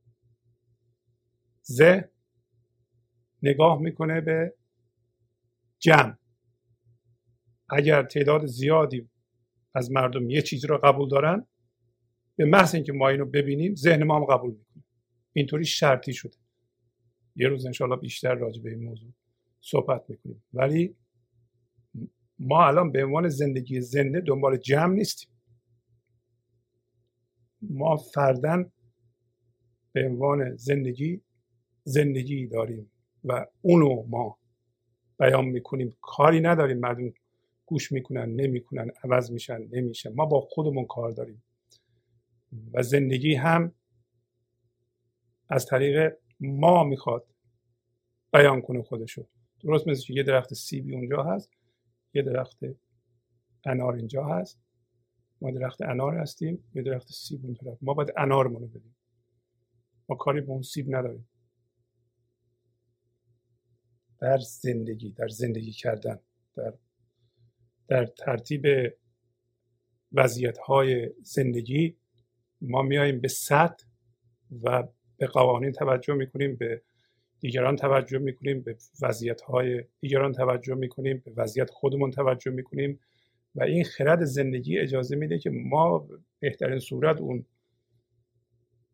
ذهن نگاه میکنه به جمع. اگر تعداد زیادی از مردم یه چیزی رو قبول دارن، به محض اینکه ما اینو ببینیم ذهن ما هم قبول میکنه. اینطوری شرطی شده. یه روز انشاءالله بیشتر راجع به این موضوع صحبت میکنیم. ولی ما الان به عنوان زندگی زنده دنبال جمع نیستیم. ما فرداً به عنوان زندگی زندگی داریم و اونو ما بیان میکنیم. کاری نداریم مردم گوش میکنن نمیکنن، عوض میشن نمیشن. ما با خودمون کار داریم و زندگی هم از طریق ما میخواد بیان کنه خودشو. درست مثل که یه درخت سیبی اونجا هست، یه درخت انار اینجا هست، ما درخت انار هستیم، یه درخت سیب اون طرف. ما باید انارمون رو بدیم، ما کاری به اون سیب نداریم. در زندگی، در زندگی کردن، در در ترتیب وضعیت‌های زندگی ما میاییم به سطح و به قوانین توجه میکنیم، به دیگران توجه میکنیم، به وضعیت‌های دیگران توجه میکنیم، به وضعیت خودمون توجه میکنیم و این خرد زندگی اجازه میده که ما بهترین صورت اون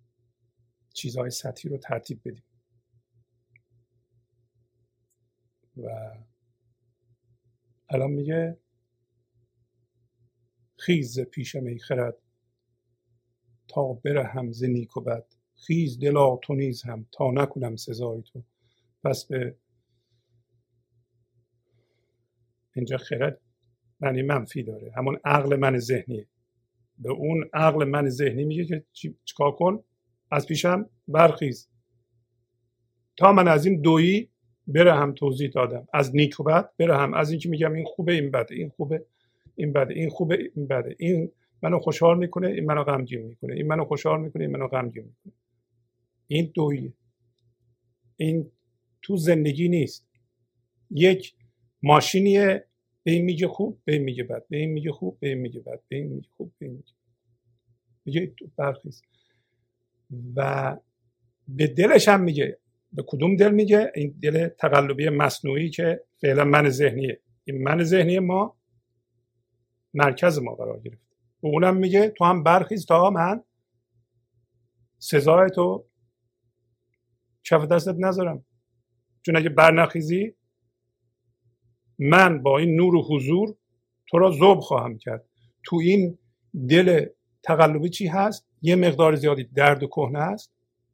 چیزهای سطحی رو ترتیب بدیم. و الان میگه خیز پیشم ای خرد تا برهم ز نیک و بد، خیز دلا تو نیز هم تا نکنم سزای تو. پس به اینجا خرد معنی منفی داره، همون عقل من ذهنیه. به اون عقل من ذهنی میگه که چیکار کن؟ از پیشم برخیز تا من از این دویی بره هم توضیح دادم، از نیک و بد بره هم، از این که میگم این خوبه این بده، این خوبه این بده، این خوبه این بده، این منو خوشحال میکنه این منو غمگین میکنه، این منو خوشحال میکنه این منو غمگین میکنه. این دویی، این تو زندگی نیست. یک ماشینیه، به این میگه خوب به این میگه بد، به این میگه خوب به این میگه بد، به این میگه خوب به این میگه میگه برخیز. و به دلش هم میگه. به کدوم دل میگه؟ این دل تقلبی مصنوعی که فعلا من ذهنیه. این من ذهنی ما مرکز ما قرار گرفت. و اونم میگه تو هم برخیز تا من سزای تو کف دستت نذارم، چون اگه برنخیزی من با این نور و حضور تو را ذوب خواهم کرد. تو این دل تقلبی چی هست؟ یه مقدار زیادی درد و کهنه هست،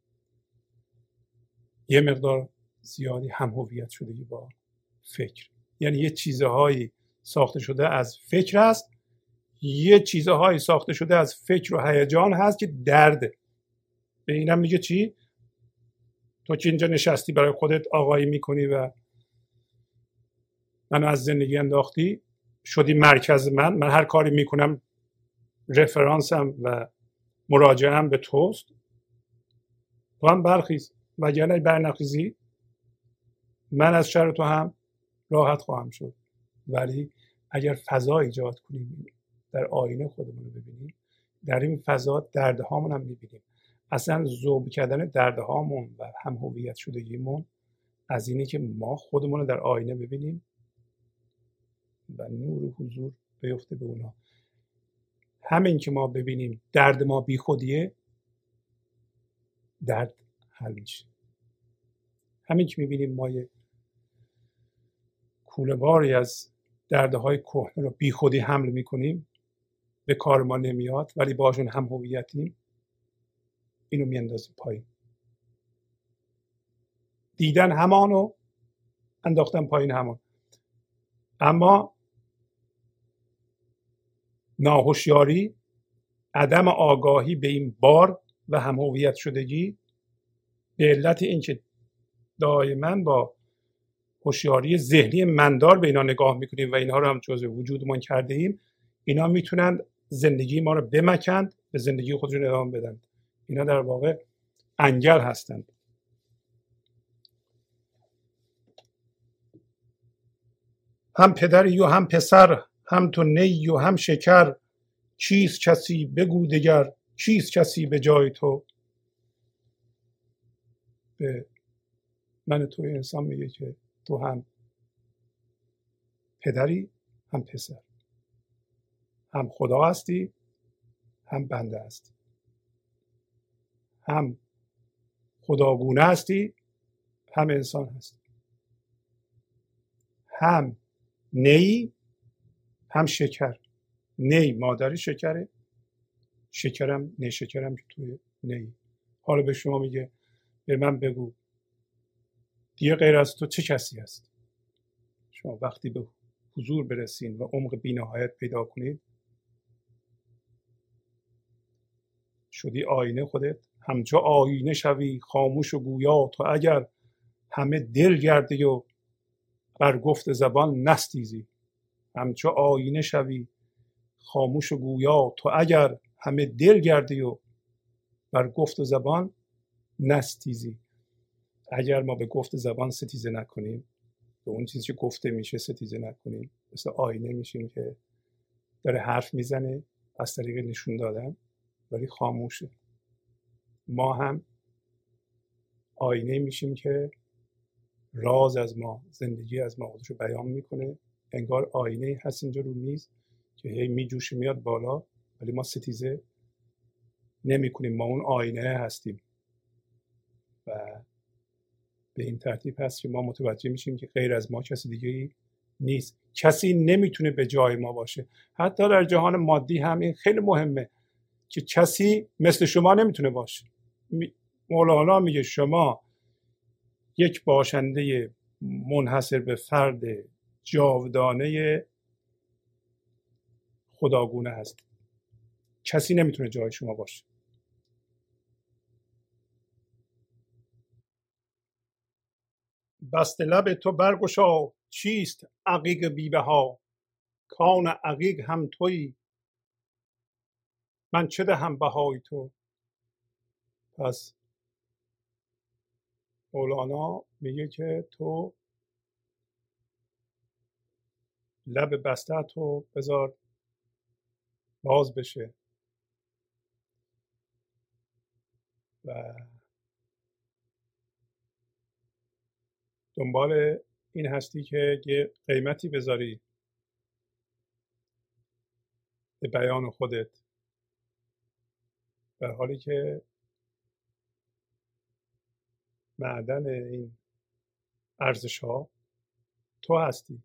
یه مقدار زیادی هم هویت شدگی با فکر. یعنی یه چیزهایی ساخته شده از فکر هست، یه چیزهایی ساخته شده از فکر و هیجان هست که درده. به اینم میگه چی؟ تو که اینجا نشستی برای خودت آقایی میکنی و منو از زندگی انداختی، شدی مرکز من، من هر کاری میکنم رفرانسم و مراجعه‌ام به توست، تو هم برخیز، وگرنه برنخیزی من از شر تو هم راحت خواهم شد. ولی اگر فضا ایجاد کنیم، در آینه خودمون رو ببینیم، در این فضا دردهامون هم میبینیم. اصلا ذوب کردن دردهامون و هم هویت شدگیمون از اینه که ما خودمون رو در آینه ببینیم و نور و حضور بیفته به اونا. همین که ما ببینیم درد ما بی خودیه، درد حل میشه. همین که میبینیم ما یه کوله باری از دردهای کهنه رو بی خودی حمل میکنیم، به کار ما نمیاد ولی باشون هم هویتیم، اینو میاندازیم پایین. دیدن همانو انداختن پایین همان. اما ناهوشیاری، عدم آگاهی به این بار و هم هویت شدگی، به علت اینکه دائما با هوشیاری ذهنی مندار به اینا نگاه میکنیم و اینها رو هم جزء وجودمان کرده ایم، اینا میتونن زندگی ما رو بمکند، به زندگی خودشون ادامه بدن. اینا در واقع انگل هستند. هم پدری و هم پسر، هم تو نی و هم شکر، چیست کسی بگو دگر، چیست کسی به جای تو. به من توی انسان میگه که تو هم پدری هم پسر، هم خدا هستی هم بنده هستی، هم خداگونه هستی هم انسان هستی، هم نی هم شکر. نی مادری شکره، شکرم نی شکرم که توی نی. حالا به شما میگه به من بگو دیگه غیر از تو چه کسی هست؟ شما وقتی به حضور برسین و عمق بی‌نهایت پیدا کنید، شدی آینه خودت، همچو آینه شوی خاموش و گویا تو اگر همه دل گردی و بر گفت زبان نستیزی. همچو آینه شوی خاموش و گویا تو اگر همه دل گردی و بر گفت زبان نستیزی. اگر ما به گفت زبان ستیزه نکنیم، به اون چیزی که گفته میشه ستیزه نکنیم، مثل آینه میشیم که داره حرف میزنه از طریق نشون دادن ولی خاموشه. ما هم آینه میشیم که راز از ما، زندگی از ما خودشو بیان میکنه. انگار آینه هست اینجا رو میز که هی میجوشه میاد بالا ولی ما ستیزه نمی کنیم. ما اون آینه هستیم و به این ترتیب هست که ما متوجه میشیم که غیر از ما کسی دیگه نیست. کسی نمیتونه به جای ما باشه. حتی در جهان مادی هم این خیلی مهمه که کسی مثل شما نمیتونه باشه. مولانا میگه شما یک باشنده منحصر به فرد جاودانه خداگونه هست. کسی نمیتونه جای شما باشه. بسته لب تو برگشا چیست عقیق بی‌بها، کان عقیق هم تویی من چه دهم بهای تو. پس مولانا میگه که تو لب بسته تو بذار باز بشه و دنبال این هستی که یه قیمتی بذاری به بیان خودت، در حالی که معدن این ارزش ها تو هستی.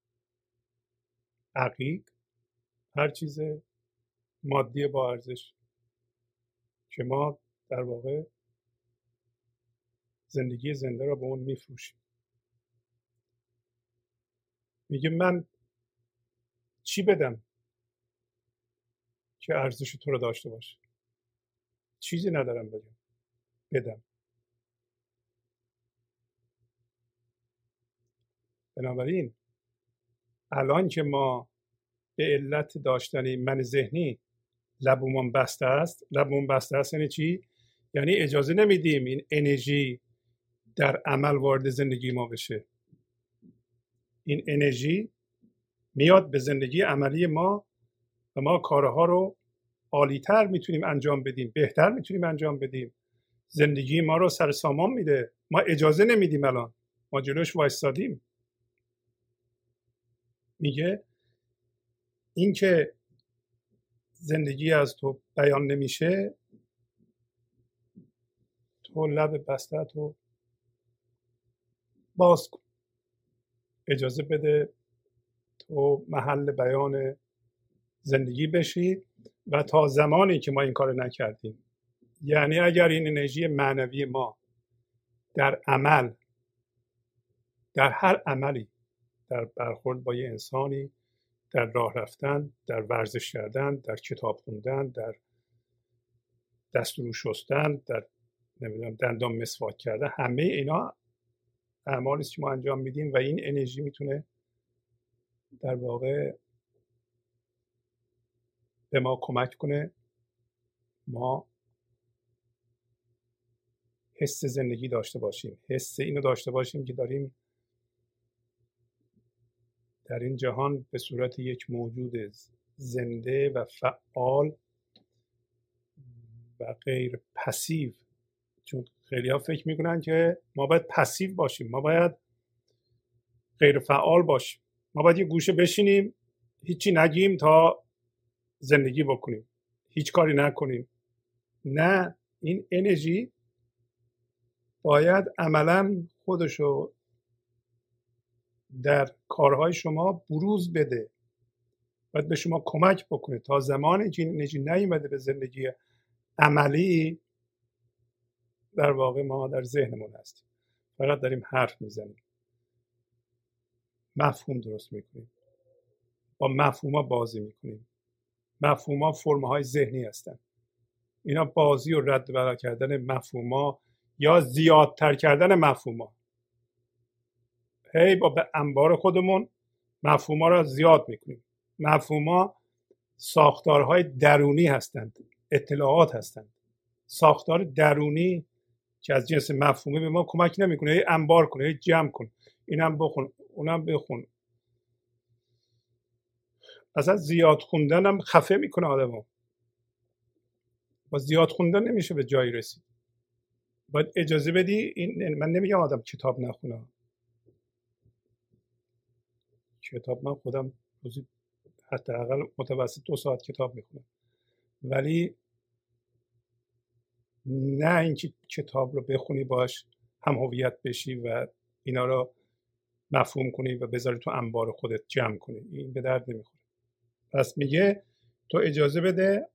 عقیق هر چیز مادی با ارزش که ما در واقع زندگی زنده را به اون میفروشیم. میگه من چی بدم که ارزش تو رو داشته باشه؟ چیزی ندارم بگم بدم. بنابراین الان که ما به علت داشتن من ذهنی لبمون بسته است، لبمون بسته است یعنی چی؟ یعنی اجازه نمیدیم این انرژی در عمل وارد زندگی ما بشه. این انرژی میاد به زندگی عملی ما و ما کارها رو عالی‌تر میتونیم انجام بدیم، بهتر میتونیم انجام بدیم. زندگی ما رو سر سامان میده. ما اجازه نمیدیم. الان ما جلوش وایستادیم. میگه این که زندگی از تو بیان نمیشه، تو لب بسته تو باز کن، اجازه بده تو محل بیان زندگی بشی. و تا زمانی که ما این کار نکردیم، یعنی اگر این انرژی معنوی ما در عمل، در هر عملی، در برخورد با یه انسانی، در راه رفتن، در ورزش کردن، در کتاب خوندن، در دستورو شستن، در نمیدونم دندان مسواک کردن، همه اینا اعمالی است که ما انجام میدیم و این انرژی میتونه در واقع به ما کمک کنه ما حس زندگی داشته باشیم. حس اینو داشته باشیم که داریم در این جهان به صورت یک موجود زنده و فعال و غیر پسیو. چون خیلی ها فکر میکنن که ما باید پسیو باشیم، ما باید غیر فعال باشیم، ما باید یه گوشه بشینیم هیچی نگیم تا زندگی بکنیم، هیچ کاری نکنیم. نه، این انرژی باید عملا خودشو در کارهای شما بروز بده، باید به شما کمک بکنه. تا زمانی که این انرژی نیومده به زندگی عملی، در واقع ما در ذهنمون هستیم، فقط داریم حرف میزنیم، مفهوم درست میکنیم، با مفهوما بازی میکنیم. مفهوما فرم‌های ذهنی هستن. اینا بازی و رد و بدل کردن مفهوما یا زیادتر کردن مفهوما. هی با به انبار خودمون مفهوما رو زیاد میکنیم. مفهوما ساختارهای درونی هستند، اطلاعات هستند. ساختار درونی که از جنس مفهومی به ما کمک نمیکنه. هی انبار کنه، هی جمع کن، اینم بخون، اونم بخون. اصلا زیاد خوندن هم خفه میکنه آدمو. با زیاد خوندن نمیشه به جایی رسید. باید اجازه بدی. این من نمیگم آدم کتاب نخونه. کتاب من خودم روزی حداقل متوسط دو ساعت کتاب میخونم، ولی نه اینکه کتاب رو بخونی باش هم هویت بشی و اینا رو مفهوم کنی و بذاری تو انبار خودت جمع کنی. این به درد نمیخوره. پس میگه تو اجازه بده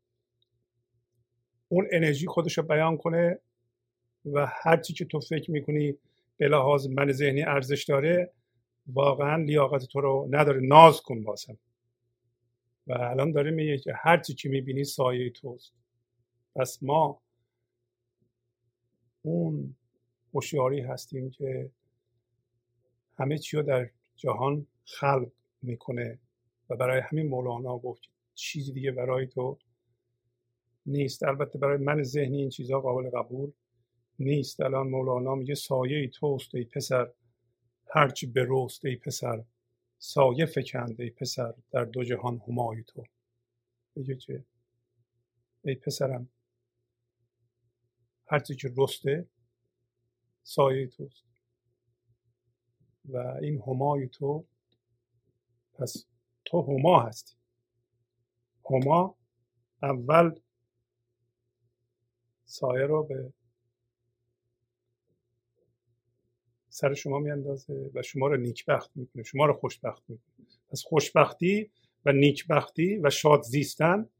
اون انرژی خودش رو بیان کنه و هرچی که تو فکر میکنی به لحاظ من ذهنی ارزش داره واقعا لیاقت تو رو نداره، ناز کن واسم. و الان داره میگه که هرچی که میبینی سایه توست. پس ما اون هوشیاری هستیم که همه چی رو در جهان خلق میکنه و برای همین مولانا گفت چیزی دیگه برای تو نیست. البته برای من ذهنی این چیزها قابل قبول نیست. الان مولانا میگه سایه توست ای پسر، هرچی بروست ای پسر، سایه فکند ای پسر، در دو جهان همای تو. میگه که ای پسرم هرچی که رسته سایه توست و این همای تو، پس تو هما هستی. هما اول سایه رو به سر شما میاندازه و شما رو نیکبخت میکنه، شما رو خوشبخت میکنه. پس خوشبختی و نیکبختی و شاد زیستن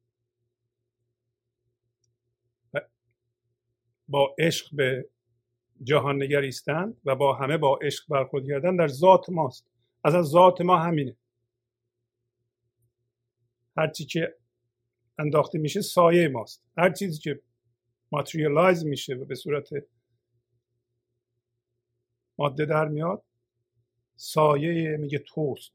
و با عشق به جهان نگریستن و با همه با عشق برخورد کردن در ذات ماست. اصلا ذات ما همینه. هرچی که انداخته میشه سایه ماست. هر چیزی که ماتریالایز میشه و به صورت ماده در میاد سایه میگه توست.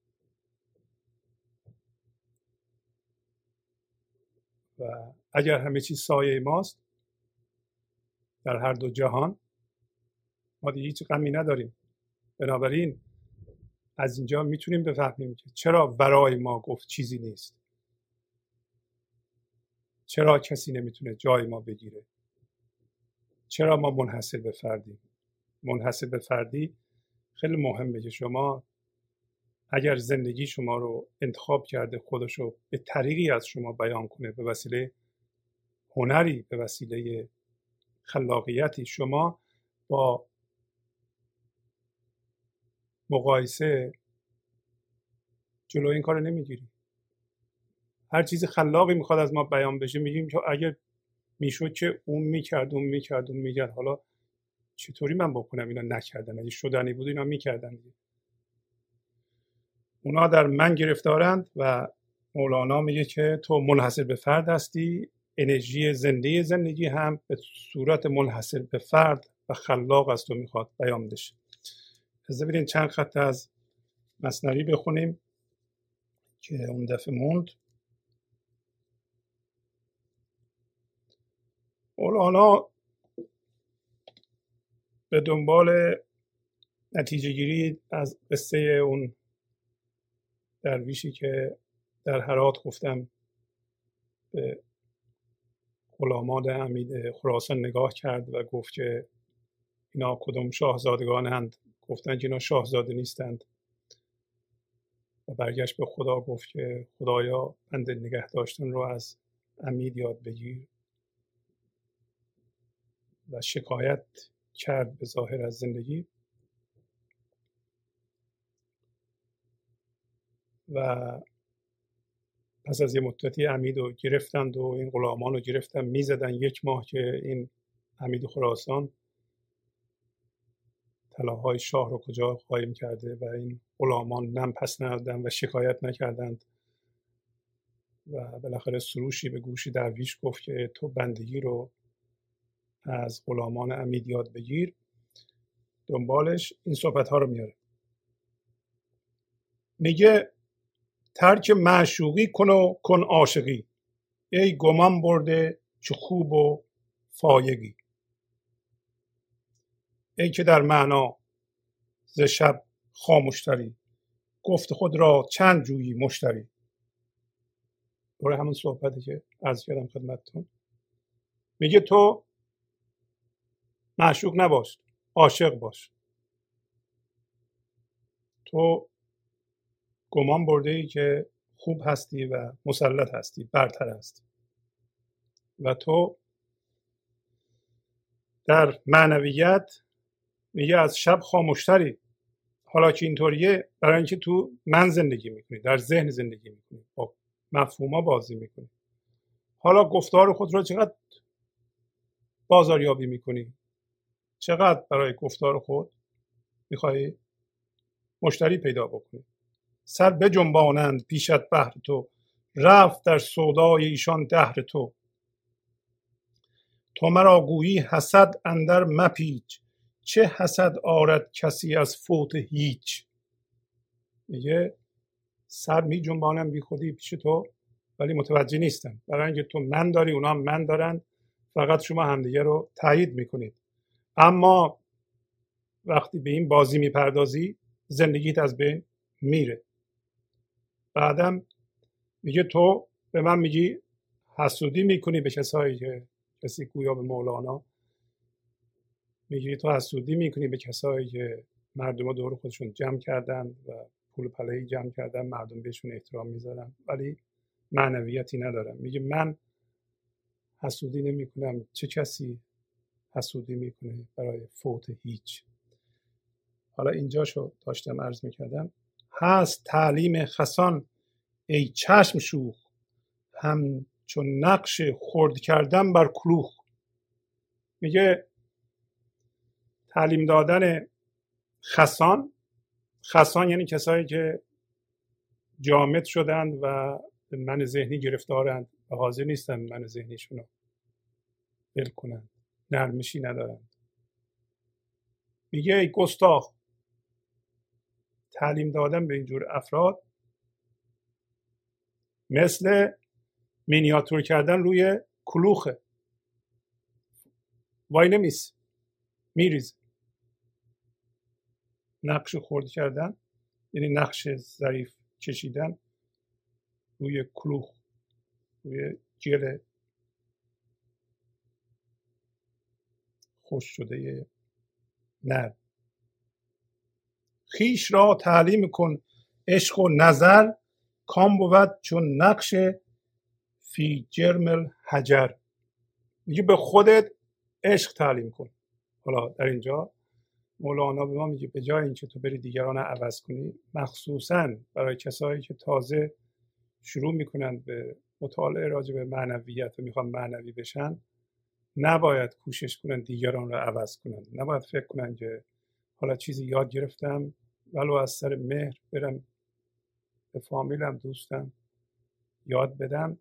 و اگر همه چیز سایه ماست در هر دو جهان ما دیگه هیچ غمی نداریم. بنابراین از اینجا میتونیم بفهمیم که چرا برای ما گفت چیزی نیست، چرا کسی نمیتونه جای ما بگیره، چرا ما منحصر به فردیم. منحصر به فردی خیلی مهمه که شما اگر زندگی شما رو انتخاب کرده خودشو به طریقی از شما بیان کنه، به وسیله هنری، به وسیله خلاقیتی، شما با مقایسه جلو این کار نمیگیریم. هر چیز خلاقی میخواد از ما بیان بشه میگیم که اگر میشد که اون میکرد اون میکرد اون میکرد، حالا چطوری من بکنم اینا نکردن؟ اگه شدنی بود اینا میکردن. اونا در من گرفتارند و مولانا میگه که تو منحصر به فرد هستی. انرژی زنده زندگی هم به صورت منحصر به فرد و خلاق از تو میخواد بیان بشه. از ببینید چند خط از مثنوی بخونیم که اون دفعه موند. مولانا به دنبال نتیجه گیری از قصه اون درویشی که در هرات گفتم به غلامان امید خراسان نگاه کرد و گفت که اینا کدوم شاهزادگانند؟ گفتند که اینا شاهزاده نیستند و برگشت به خدا گفت که خدایا بنده نگه داشتن رو از امید یاد بگیر و شکایت کرد به ظاهر از زندگی و پس از یه مدتی امید رو گرفتند و این غلامان رو گرفتن میزدن. یک ماه که این امید خراسان طلاهای شاه رو کجا قایم کرده و این غلامان نم پس ندادن و شکایت نکردند و بالاخره سروشی به گوش درویش گفت که تو بندگی رو از غلامان امید یاد بگیر. دنبالش این صحبت ها رو میاره، میگه ترک معشوقی کن و کن عاشقی، ای گمان برده چه خوب و فایگی. ای که در معنا ز شب خاموشتری، گفت خود را چند جویی مشتری. دوره همون صحبتی که عرض کردم خدمتتون. میگه تو معشوق نباش، عاشق باش. تو گمان برده ای که خوب هستی و مسلط هستی، برتر هستی و تو در معنویت میگه از شب خاموشتری. حالا که اینطوریه برای اینکه تو من زندگی میکنی، در ذهن زندگی میکنی، با مفهوما بازی میکنی. حالا گفتار خود رو چقدر بازاریابی میکنی؟ چقدر برای گفتار خود میخوای مشتری پیدا بکنی؟ سر بجنبانند پیشت بهر تو، رفت در سودای ایشان دهر تو. تو مرا گویی حسد اندر مپیچ، چه حسد آرد کسی از فوت هیچ. میگه سر می جنبانم بی خودی پیش تو، ولی متوجه نیستن. برای اینکه تو من داری، اونا هم من دارن، فقط شما همدیگه رو تایید میکنید. اما وقتی به این بازی میپردازی زندگیت از بین میره. بعدم میگه تو به من میگی حسودی میکنی به کسایی که، کسی گویا به مولانا میگی تو حسودی میکنی به کسایی که مردم دور خودشون جمع کردن و پول پلهی جمع کردن، مردم بهشون احترام میذارن ولی معنویتی ندارن. میگه من حسودی نمی کنم، چه کسی حسودی میکنه برای فوت هیچ. حالا اینجاشو داشتم عرض میکردم. هست تعلیم خسان ای چشم شوخ، هم چون نقش خرد کردن بر کلوخ. میگه تعلیم دادن خسان، خسان یعنی کسایی که جامد شدند و به من ذهنی گرفتارند و حاضر نیستن من ذهنیشون رو ول کنند، نرمشی ندارند. میگه ای گستاخ، تعلیم دادن به اینجور افراد مثل مینیاتور کردن روی کلوخه، وای نمیس میریز. نقش خرد کردن یعنی نقش ظریف کشیدن روی کلوخ، روی جل خوش شده نرم. خیش را تعلیم کن عشق و نظر، کام بود چون نقش فی جرم الحجر. میگه به خودت عشق تعلیم کن. حالا در اینجا مولانا به ما میگه به جای اینکه تو بری دیگران رو عوض کنی، مخصوصا برای کسایی که تازه شروع میکنن به مطالعه راجع به معنویت و میخوان معنوی بشن، نباید کوشش کنن دیگران رو عوض کنن. نباید فکر کنن که حالا چیزی یاد گرفتم ولو از سر مهر برم به فامیلم دوستم یاد بدم،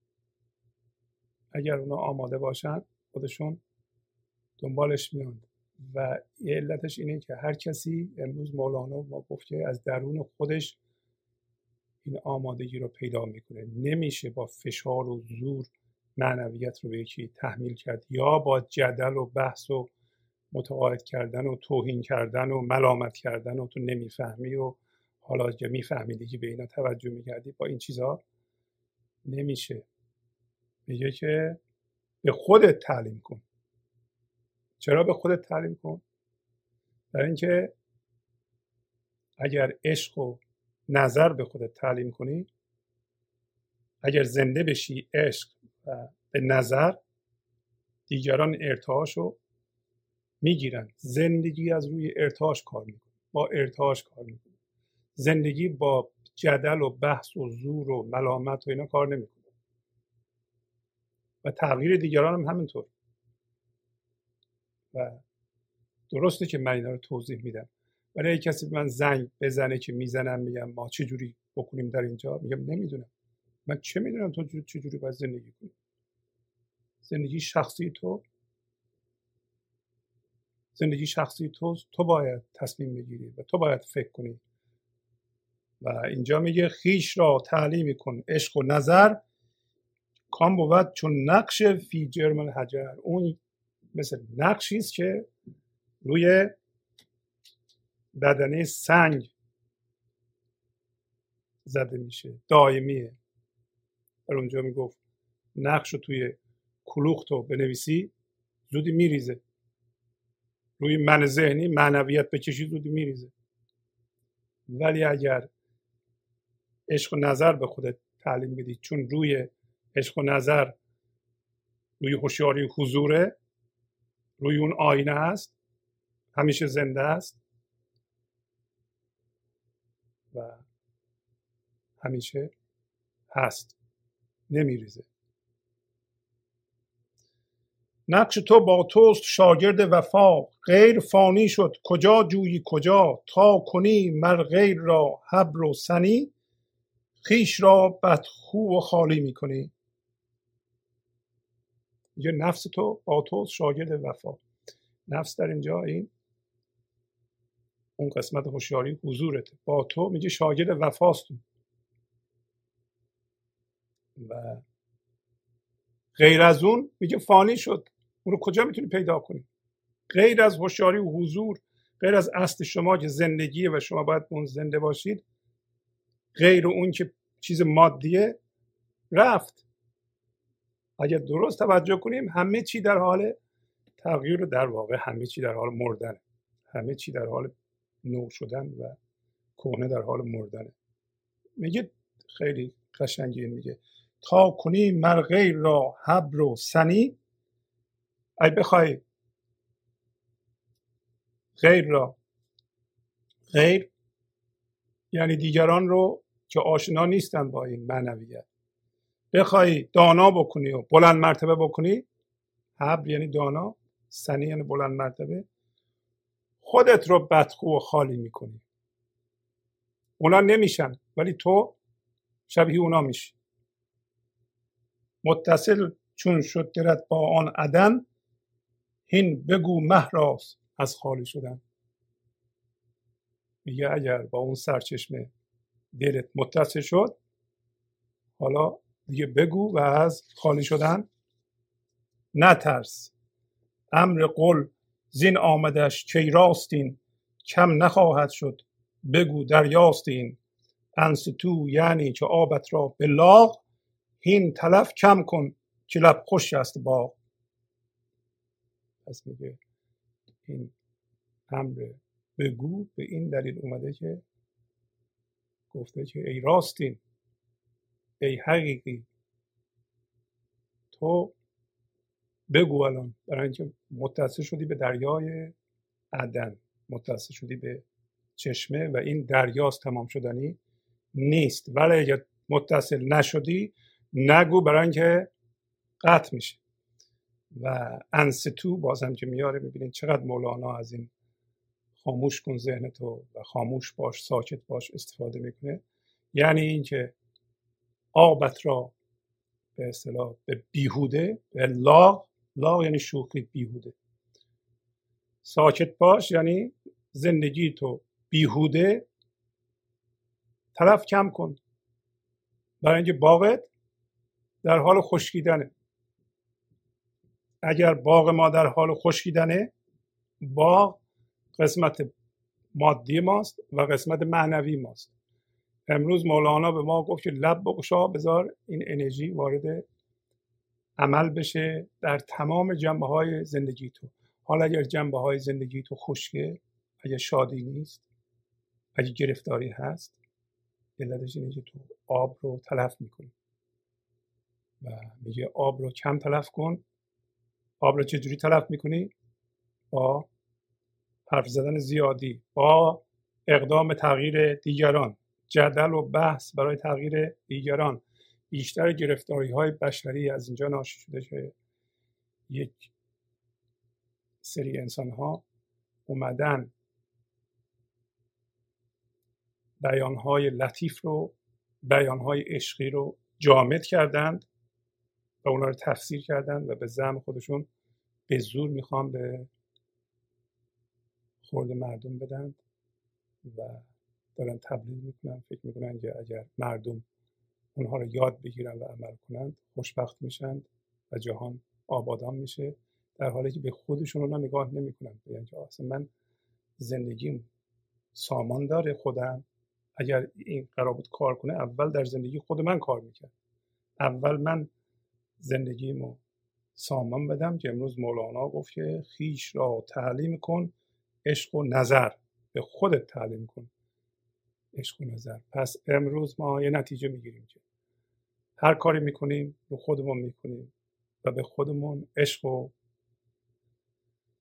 اگر اونا آماده باشن خودشون دنبالش میان. و علتش اینه که هر کسی، امروز مولانا ما گفت که از درون خودش این آمادگی رو پیدا میکنه. نمیشه با فشار و زور معنویت رو به یکی تحمیل کرد، یا با جدل و بحث و متقاعد کردن و توهین کردن و ملامت کردن و تو نمیفهمی و حالا که میفهمیدی که به اینا توجه میکردی. با این چیزها نمیشه. میگه که به خودت تعلیم کن. چرا به خودت تعلیم کن؟ برای اینکه اگر عشق و نظر به خودت تعلیم کنی، اگر زنده بشی عشق و به نظر، دیگران ارتعاشو میگیرن. زندگی از روی ارتعاش کار میکنه، با ارتعاش کار میکنه. زندگی با جدل و بحث و زور و ملامت و اینا کار نمیکنه. و تغییر دیگران هم همینطور. و درسته که من اینا رو توضیح میدم، ولی اگه کسی به من زنگ بزنه که میزنم میگم ما چه جوری بکنیم در اینجا، میگم نمیدونم. من چه میدونم تو چه جوری باید زندگی کنی؟ زندگی شخصی تو، زندگی شخصی تو، تو باید تصمیم بگیری و تو باید فکر کنی. و اینجا میگه خیش را تعلیم کن عشق و نظر، کام بود چون نقش فی جرم الحجر. اون مثل نقشی است که روی بدنه سنگ زده میشه، دائمیه. در اونجا میگفت نقش رو توی کلوخ تو بنویسی زودی میریزه، روی من ذهنی معنویت بکشی زودی میریزه. ولی اگر عشق و نظر به خودت تعلیم بدی، چون روی عشق و نظر، روی هوشیاری حضوره، روی اون آینه است، همیشه زنده است و همیشه هست، نمیریزه. نقش تو با توست شاگرد وفا، غیر فانی شد کجا جویی کجا، تا کنی مر غیر را حبر و سنی، خویش را بدخو و خالی میکنی. میگه نفس تو با توست شاگرد وفا. نفس در اینجا این اون قسمت هوشیاری حضورته. با تو میگه شاگرد وفاست و غیر از اون میگه فانی شد. اون رو کجا میتونی پیدا کنی؟ غیر از هوشیاری و حضور، غیر از اصل شما که زندگیه و شما باید اون زنده باشید، غیر اون که چیز مادیه رفت. اگر درست توجه کنیم همه چی در حال تغییر، در واقع همه چی در حال مردن، همه چی در حال نو شدن و کهنه در حال مردنه. میگه خیلی قشنگی میگه تا کنی مر غیر را حبر و سنی. ای بخوای غیر را، غیر یعنی دیگران رو که آشنا نیستن با این معنویت، بخوای دانا بکنی و بلند مرتبه بکنی، حبر یعنی دانا، سنی یعنی بلند مرتبه، خودت رو بدخو و خالی میکنی. اونا نمیشن ولی تو شبیه اونا میشی. متصل چون شد درت با آن عدم، هین بگو مهراز از خالی شدن. میگه اگر با اون سرچشمه دلت متصل شد، حالا دیگه بگو و از خالی شدن نترس. امر قل زین آمدش کی راستین، کم نخواهد شد بگو دریاستین. انستو یعنی که آبت را به لاغ، هین تلف کم کن که لب خوش است باغ. پس میگه این امر بگو به این دلیل اومده که گفته که ای راستین، ای حقیقی، تو بگو الان، برای اینکه متصل شدی به دریای عدن، متصل شدی به چشمه و این دریاست تمام شدنی نیست. ولی اگر متصل نشدی نگو، برای اینکه قطع میشه. و انستو بازم که میاره، ببینید چقدر مولانا از این خاموش کن ذهنتو و خاموش باش، ساکت باش استفاده میکنه. یعنی اینکه آبت را به اصطلاح به بیهوده، به لاغ، لاغ یعنی شوخی، بیهوده، ساکت باش یعنی زندگی تو بیهوده تلف کم کن، برای اینکه باغت در حال خشکیدنه. اگر باغ ما در حال خشکیدنه، باغ قسمت مادی ماست و قسمت معنوی ماست. امروز مولانا به ما گفت که لب بگشا، بذار این انرژی وارد عمل بشه در تمام جنبه های زندگی تو. حالا اگر جنبه های زندگی تو خشکه، اگر شادی نیست، اگر گرفتاری هست، علتش اینه که تو آب رو تلف میکنی. و میگه آب رو کم تلف کن. آب رو چجوری تلف میکنی؟ با حرف زدن زیادی، با اقدام تغییر دیگران، جدل و بحث برای تغییر دیگران. بیشتر گرفتاری های بشری از اینجا ناشی شده که یک سری انسان ها اومدن بیان های لطیف رو، بیان های عشقی رو جامد کردند و اونا رو تفسیر کردند و به زعم خودشون به زور میخوان به خورد مردم بدن و دارن تبلیغ میکنن. فکر میکنن که اگر مردم اونها رو یاد بگیرن و عمل کنند خوشبخت میشن و جهان آبادان میشه، در حالی که به خودشون رو نگاه نمیکنن. یعنی که اصلا من زندگیم سامان داره، خودم اگر این قرار بود کار کنه اول در زندگی خود من کار میکرد، اول من زندگیمو سامان بدم. که امروز مولانا گفت که خیش را تعلیم کن عشق و نظر، به خودت تعلیم کن عشق و نظر. پس امروز ما یه نتیجه میگیریم که هر کاری میکنیم رو خودمون میکنیم و به خودمون عشق و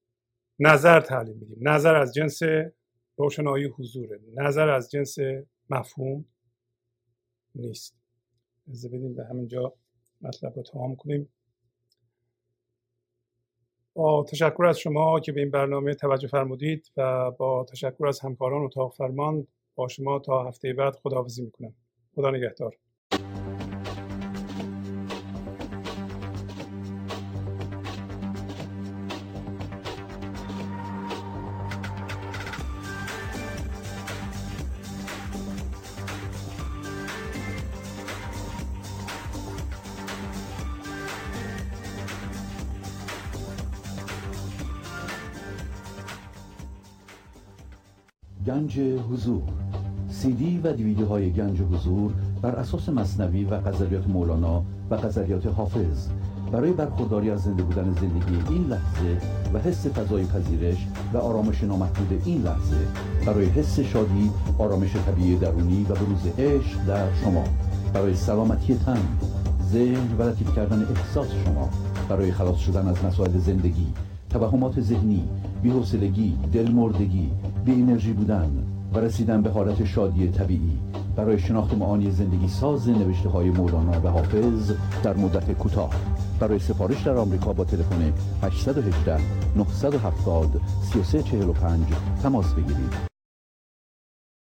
نظر تعلیم میدیم. نظر از جنس روشنایی حضوره، نظر از جنس مفهوم نیست. اجازه بدیم به همینجا مطلب رو تمام کنیم. با تشکر از شما که به این برنامه توجه فرمودید و با تشکر از همکاران اتاق فرمان با شما تا هفته بعد خداحافظی میکنم. خدا نگهدار. گنج حضور، سی دی و دیویدیوهای گنج حضور بر اساس مثنوی و غزلیات مولانا و غزلیات حافظ برای برخورداری از زنده بودن زندگی این لحظه و حس فضای پذیرش و آرامش نامحدود این لحظه، برای حس شادی، آرامش طبیعی درونی و بروز عشق در شما، برای سلامتی تن، ذهن و لطیف کردن احساس شما، برای خلاص شدن از مسائل زندگی، توهمات ذهنی، بی‌حوصلگی، دلمردگی، بی انرژی بودن و رسیدن به حالت شادی طبیعی، برای شناخت معانی زندگی ساز نوشته های مولانا و حافظ در مدت کوتاه. برای سفارش در آمریکا با تلفن هشت یک هشت نه هفت صفر سه سه چهار پنج تماس بگیرید.